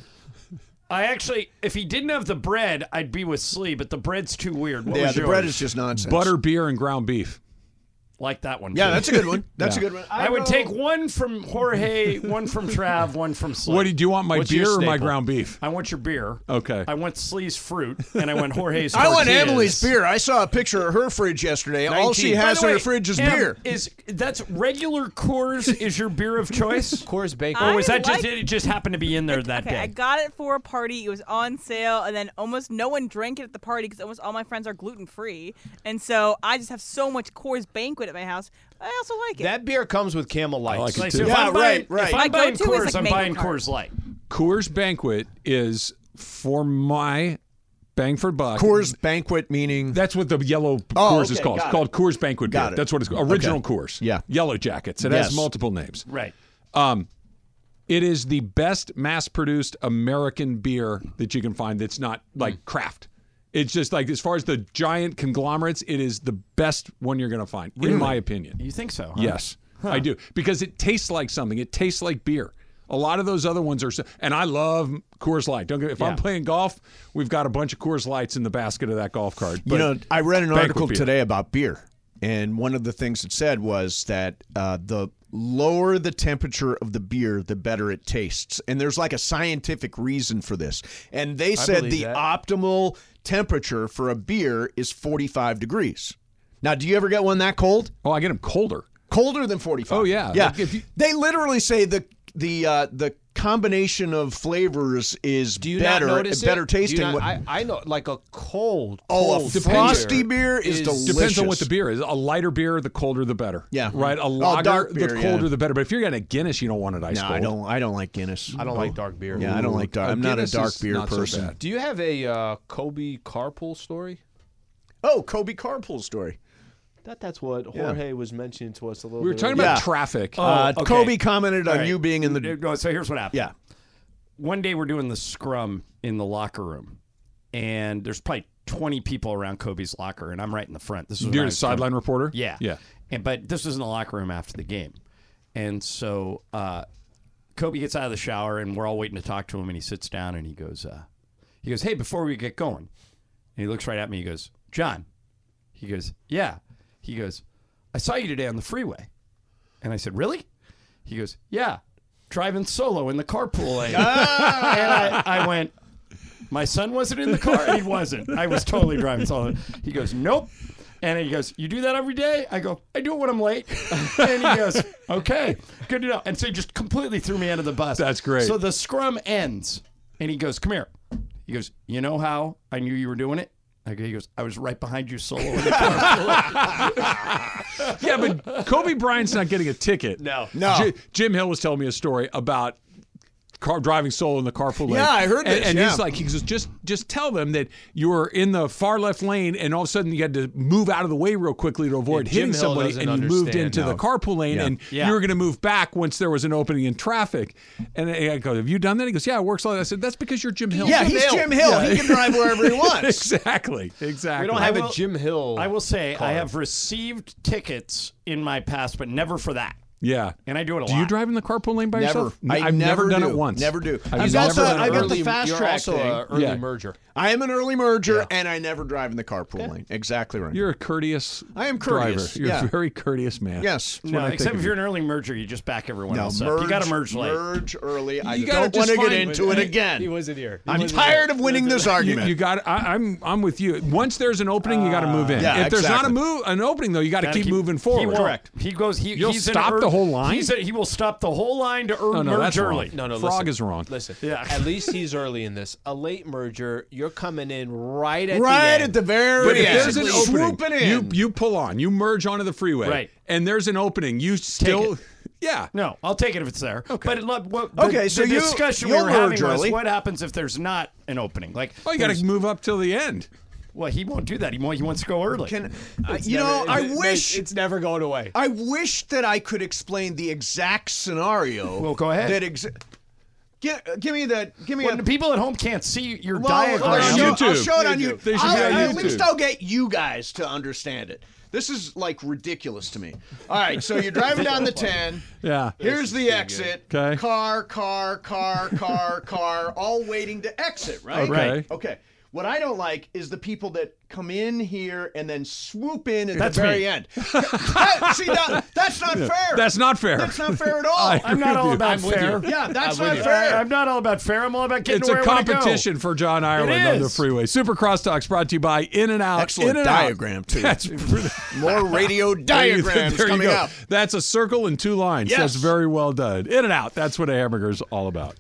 I actually, if he didn't have the bread, I'd be with Slee, but the bread's too weird. What yeah, was the yours? bread is just nonsense. Butter, beer, and ground beef. Like that one. Yeah, too. that's a good one. That's Yeah. a good one. I, would take one from Jorge, one from Trav, one from Slee. What do you, do you want? My What's your beer or my staple? ground beef? I want your beer. Okay. I want Slee's fruit, and I want Jorge's. I want tortillas. Emily's beer. I saw a picture of her fridge yesterday. All she nineteen. By has the in her way, fridge is Em, beer. Is that's regular Coors? Is your beer of choice? Coors Banquet. I Or was that like- just it just happened to be in there that Okay, day? I got it for a party. It was on sale, and then almost no one drank it at the party because almost all my friends are gluten free, and so I just have so much Coors Banquet at my house. I also like it. That beer comes with Camel Lights. I like it Like, too. so if Yeah, I'm buying, right, right. If My I'm buying go-to is, Coors, like, I'm Maple buying Cart. Coors Light. Coors Banquet is for my bang for buck. Coors Banquet meaning That's what the yellow Oh, Coors is okay, called. It's got called Coors Banquet Got beer. it. That's what it's called. Original Okay. Coors. Yeah. Yellow Jackets. It Yes. has multiple names. Right. Um, it is the best mass-produced American beer that you can find that's not like craft. It's just like, as far as the giant conglomerates, it is the best one you're going to find, in my opinion. You think so? Huh? Yes, I do. Because it tastes like something. It tastes like beer. A lot of those other ones are, so, and I love Coors Light. Don't get, if I'm Yeah. playing golf, we've got a bunch of Coors Lights in the basket of that golf cart. You But know, I read an Banquet article beer. today about beer, and one of the things it said was that uh, the lower the temperature of the beer, the better it tastes. And there's like a scientific reason for this. And they said believe the that. optimal temperature for a beer is forty-five degrees. Now, do you ever get one that cold? Oh, I get them colder. Colder than forty-five. Oh, yeah. Yeah. Like, if you- they literally say the the uh, the combination of flavors is Do you better, not notice better it? Do you tasting. not- When- I, I know, like a cold. Oh, cold a frosty beer is delicious. Depends on what the beer is. A lighter beer, the colder the better. Yeah. Right. A Oh, lager, dark beer, the colder yeah. the better. But if you're getting a Guinness, you don't want it ice no, cold. I don't. I don't like Guinness. I don't like dark beer. Yeah, I don't like dark. Uh, I'm not a Guinness dark is beer not so person. bad. Do you have a uh, Kobe carpool story? Oh, Kobe carpool story. That that's what Yeah. Jorge was mentioning to us a little We were bit talking earlier. about Yeah. traffic. Oh, Uh, okay. Kobe commented All on right. you being in the. No, so here's what happened. Yeah. One day we're doing the scrum in the locker room, and there's probably twenty people around Kobe's locker, and I'm right in the front. This is when You're I a was sideline coming- reporter? Yeah, Yeah. And but this was in the locker room after the game, and so uh, Kobe gets out of the shower, and we're all waiting to talk to him, and he sits down, and he goes, uh, he goes, "Hey, before we get going," and he looks right at me. He goes, "John," he goes, "Yeah," he goes, "I saw you today on the freeway," and I said, "Really?" He goes, "Yeah, driving solo in the carpool lane," and I, I went. My son wasn't in the car? He wasn't. I was totally driving solo. He goes, nope. And he goes, you do that every day? I go, I do it when I'm late. And he goes, okay, good to know. And so he just completely threw me under the bus. That's great. So the scrum ends, and he goes, come here. He goes, you know how I knew you were doing it? I go, he goes, I was right behind you solo in the car. Yeah, but Kobe Bryant's not getting a ticket. No. No. J- Jim Hill was telling me a story about car driving solo in the carpool lane. Yeah, I heard and, this, And yeah. he's like, he goes, just just tell them that you were in the far left lane, and all of a sudden you had to move out of the way real quickly to avoid Yeah, Jim hitting Hill somebody, doesn't and you moved understand, into no. the carpool lane, Yeah. and Yeah. you were going to move back once there was an opening in traffic. And I go, have you done that? He goes, yeah, it works like that. I said, that's because you're Jim Hill. Yeah, he's Jim Hill. He can drive wherever he wants. exactly, exactly. We don't have I will- a Jim Hill. I will say car. I have received tickets in my past, but never for that. Yeah. And I do it a Do lot. you drive in the carpool lane by Never. yourself? I I've never never done do. it once. Never do. I've I've got never the- done it. I got the early, fast you're track also thing. a early Yeah. merger. I am an early merger, and I never drive in the carpool lane. Exactly right. You're a courteous I am courteous, driver. You're yeah. a very courteous man. Yes. That's No, what I except think if of you're you. an early merger, you just back everyone No, else merge, up. You got to merge late. Merge early. I You gotta don't want to just get find- into it again. He wasn't here. He I'm wasn't tired here. of winning this You, argument. you got. I, I'm. I'm with you. Once there's an opening, you got to move in. yeah, if there's exactly. not a move, an opening though, you got to Gotta keep, moving forward. He will, He goes. He, You'll he's an stop ear- the whole line? He's a, he will stop the whole line to er, Oh, no, merge that's early. wrong. No, no, Frog listen. is wrong. Listen, Yeah. at least he's early in this. A late merger, you're coming in right at right the end. at the very But if end. there's an opening, Swooping in. you you pull on, you merge onto the freeway, Right. and there's an opening, you still, it. yeah. No, I'll take it if it's there. Okay. But it, look, what, the, Okay, so the you- discussion we you'll were having merge was early. what happens if there's not an opening? Like, Oh, you got there's- to move up till the end. Well, he won't do that. He, wants, he wants to go early. Can, uh, It's you never- know, I it- it- wish it's never going away. I wish that I could explain the exact scenario. Well, go ahead. That exa- give, give me that. Give me When a. the people at home can't see your Well, diagram. I'll on show, YouTube. I'll show it on YouTube. YouTube. They should I'll- be on At YouTube. least I'll get you guys to understand it. This is like ridiculous to me. All right, so you're driving down the ten. Yeah. Here's the exit. Okay. Car, car, car, car, car, all waiting to exit, right? Okay. Right. Okay. What I don't like is the people that come in here and then swoop in at That's the very me. end. That- see, that, that's not fair. That's not fair. That's not fair at all. I I'm not agree all with you. about I'm with fair. you. yeah, that's I'm with not you. fair. I'm not all about fair. I'm all about getting It's to where a I wanna go. competition for John Ireland on the is. freeway. Super Crosstalks brought to you by In and Out. Excellent In and diagram, Out. too. That's More radio diagrams there you coming go. up. That's a circle and two lines. Yes. That's very well done. In and Out. That's what a hamburger's all about.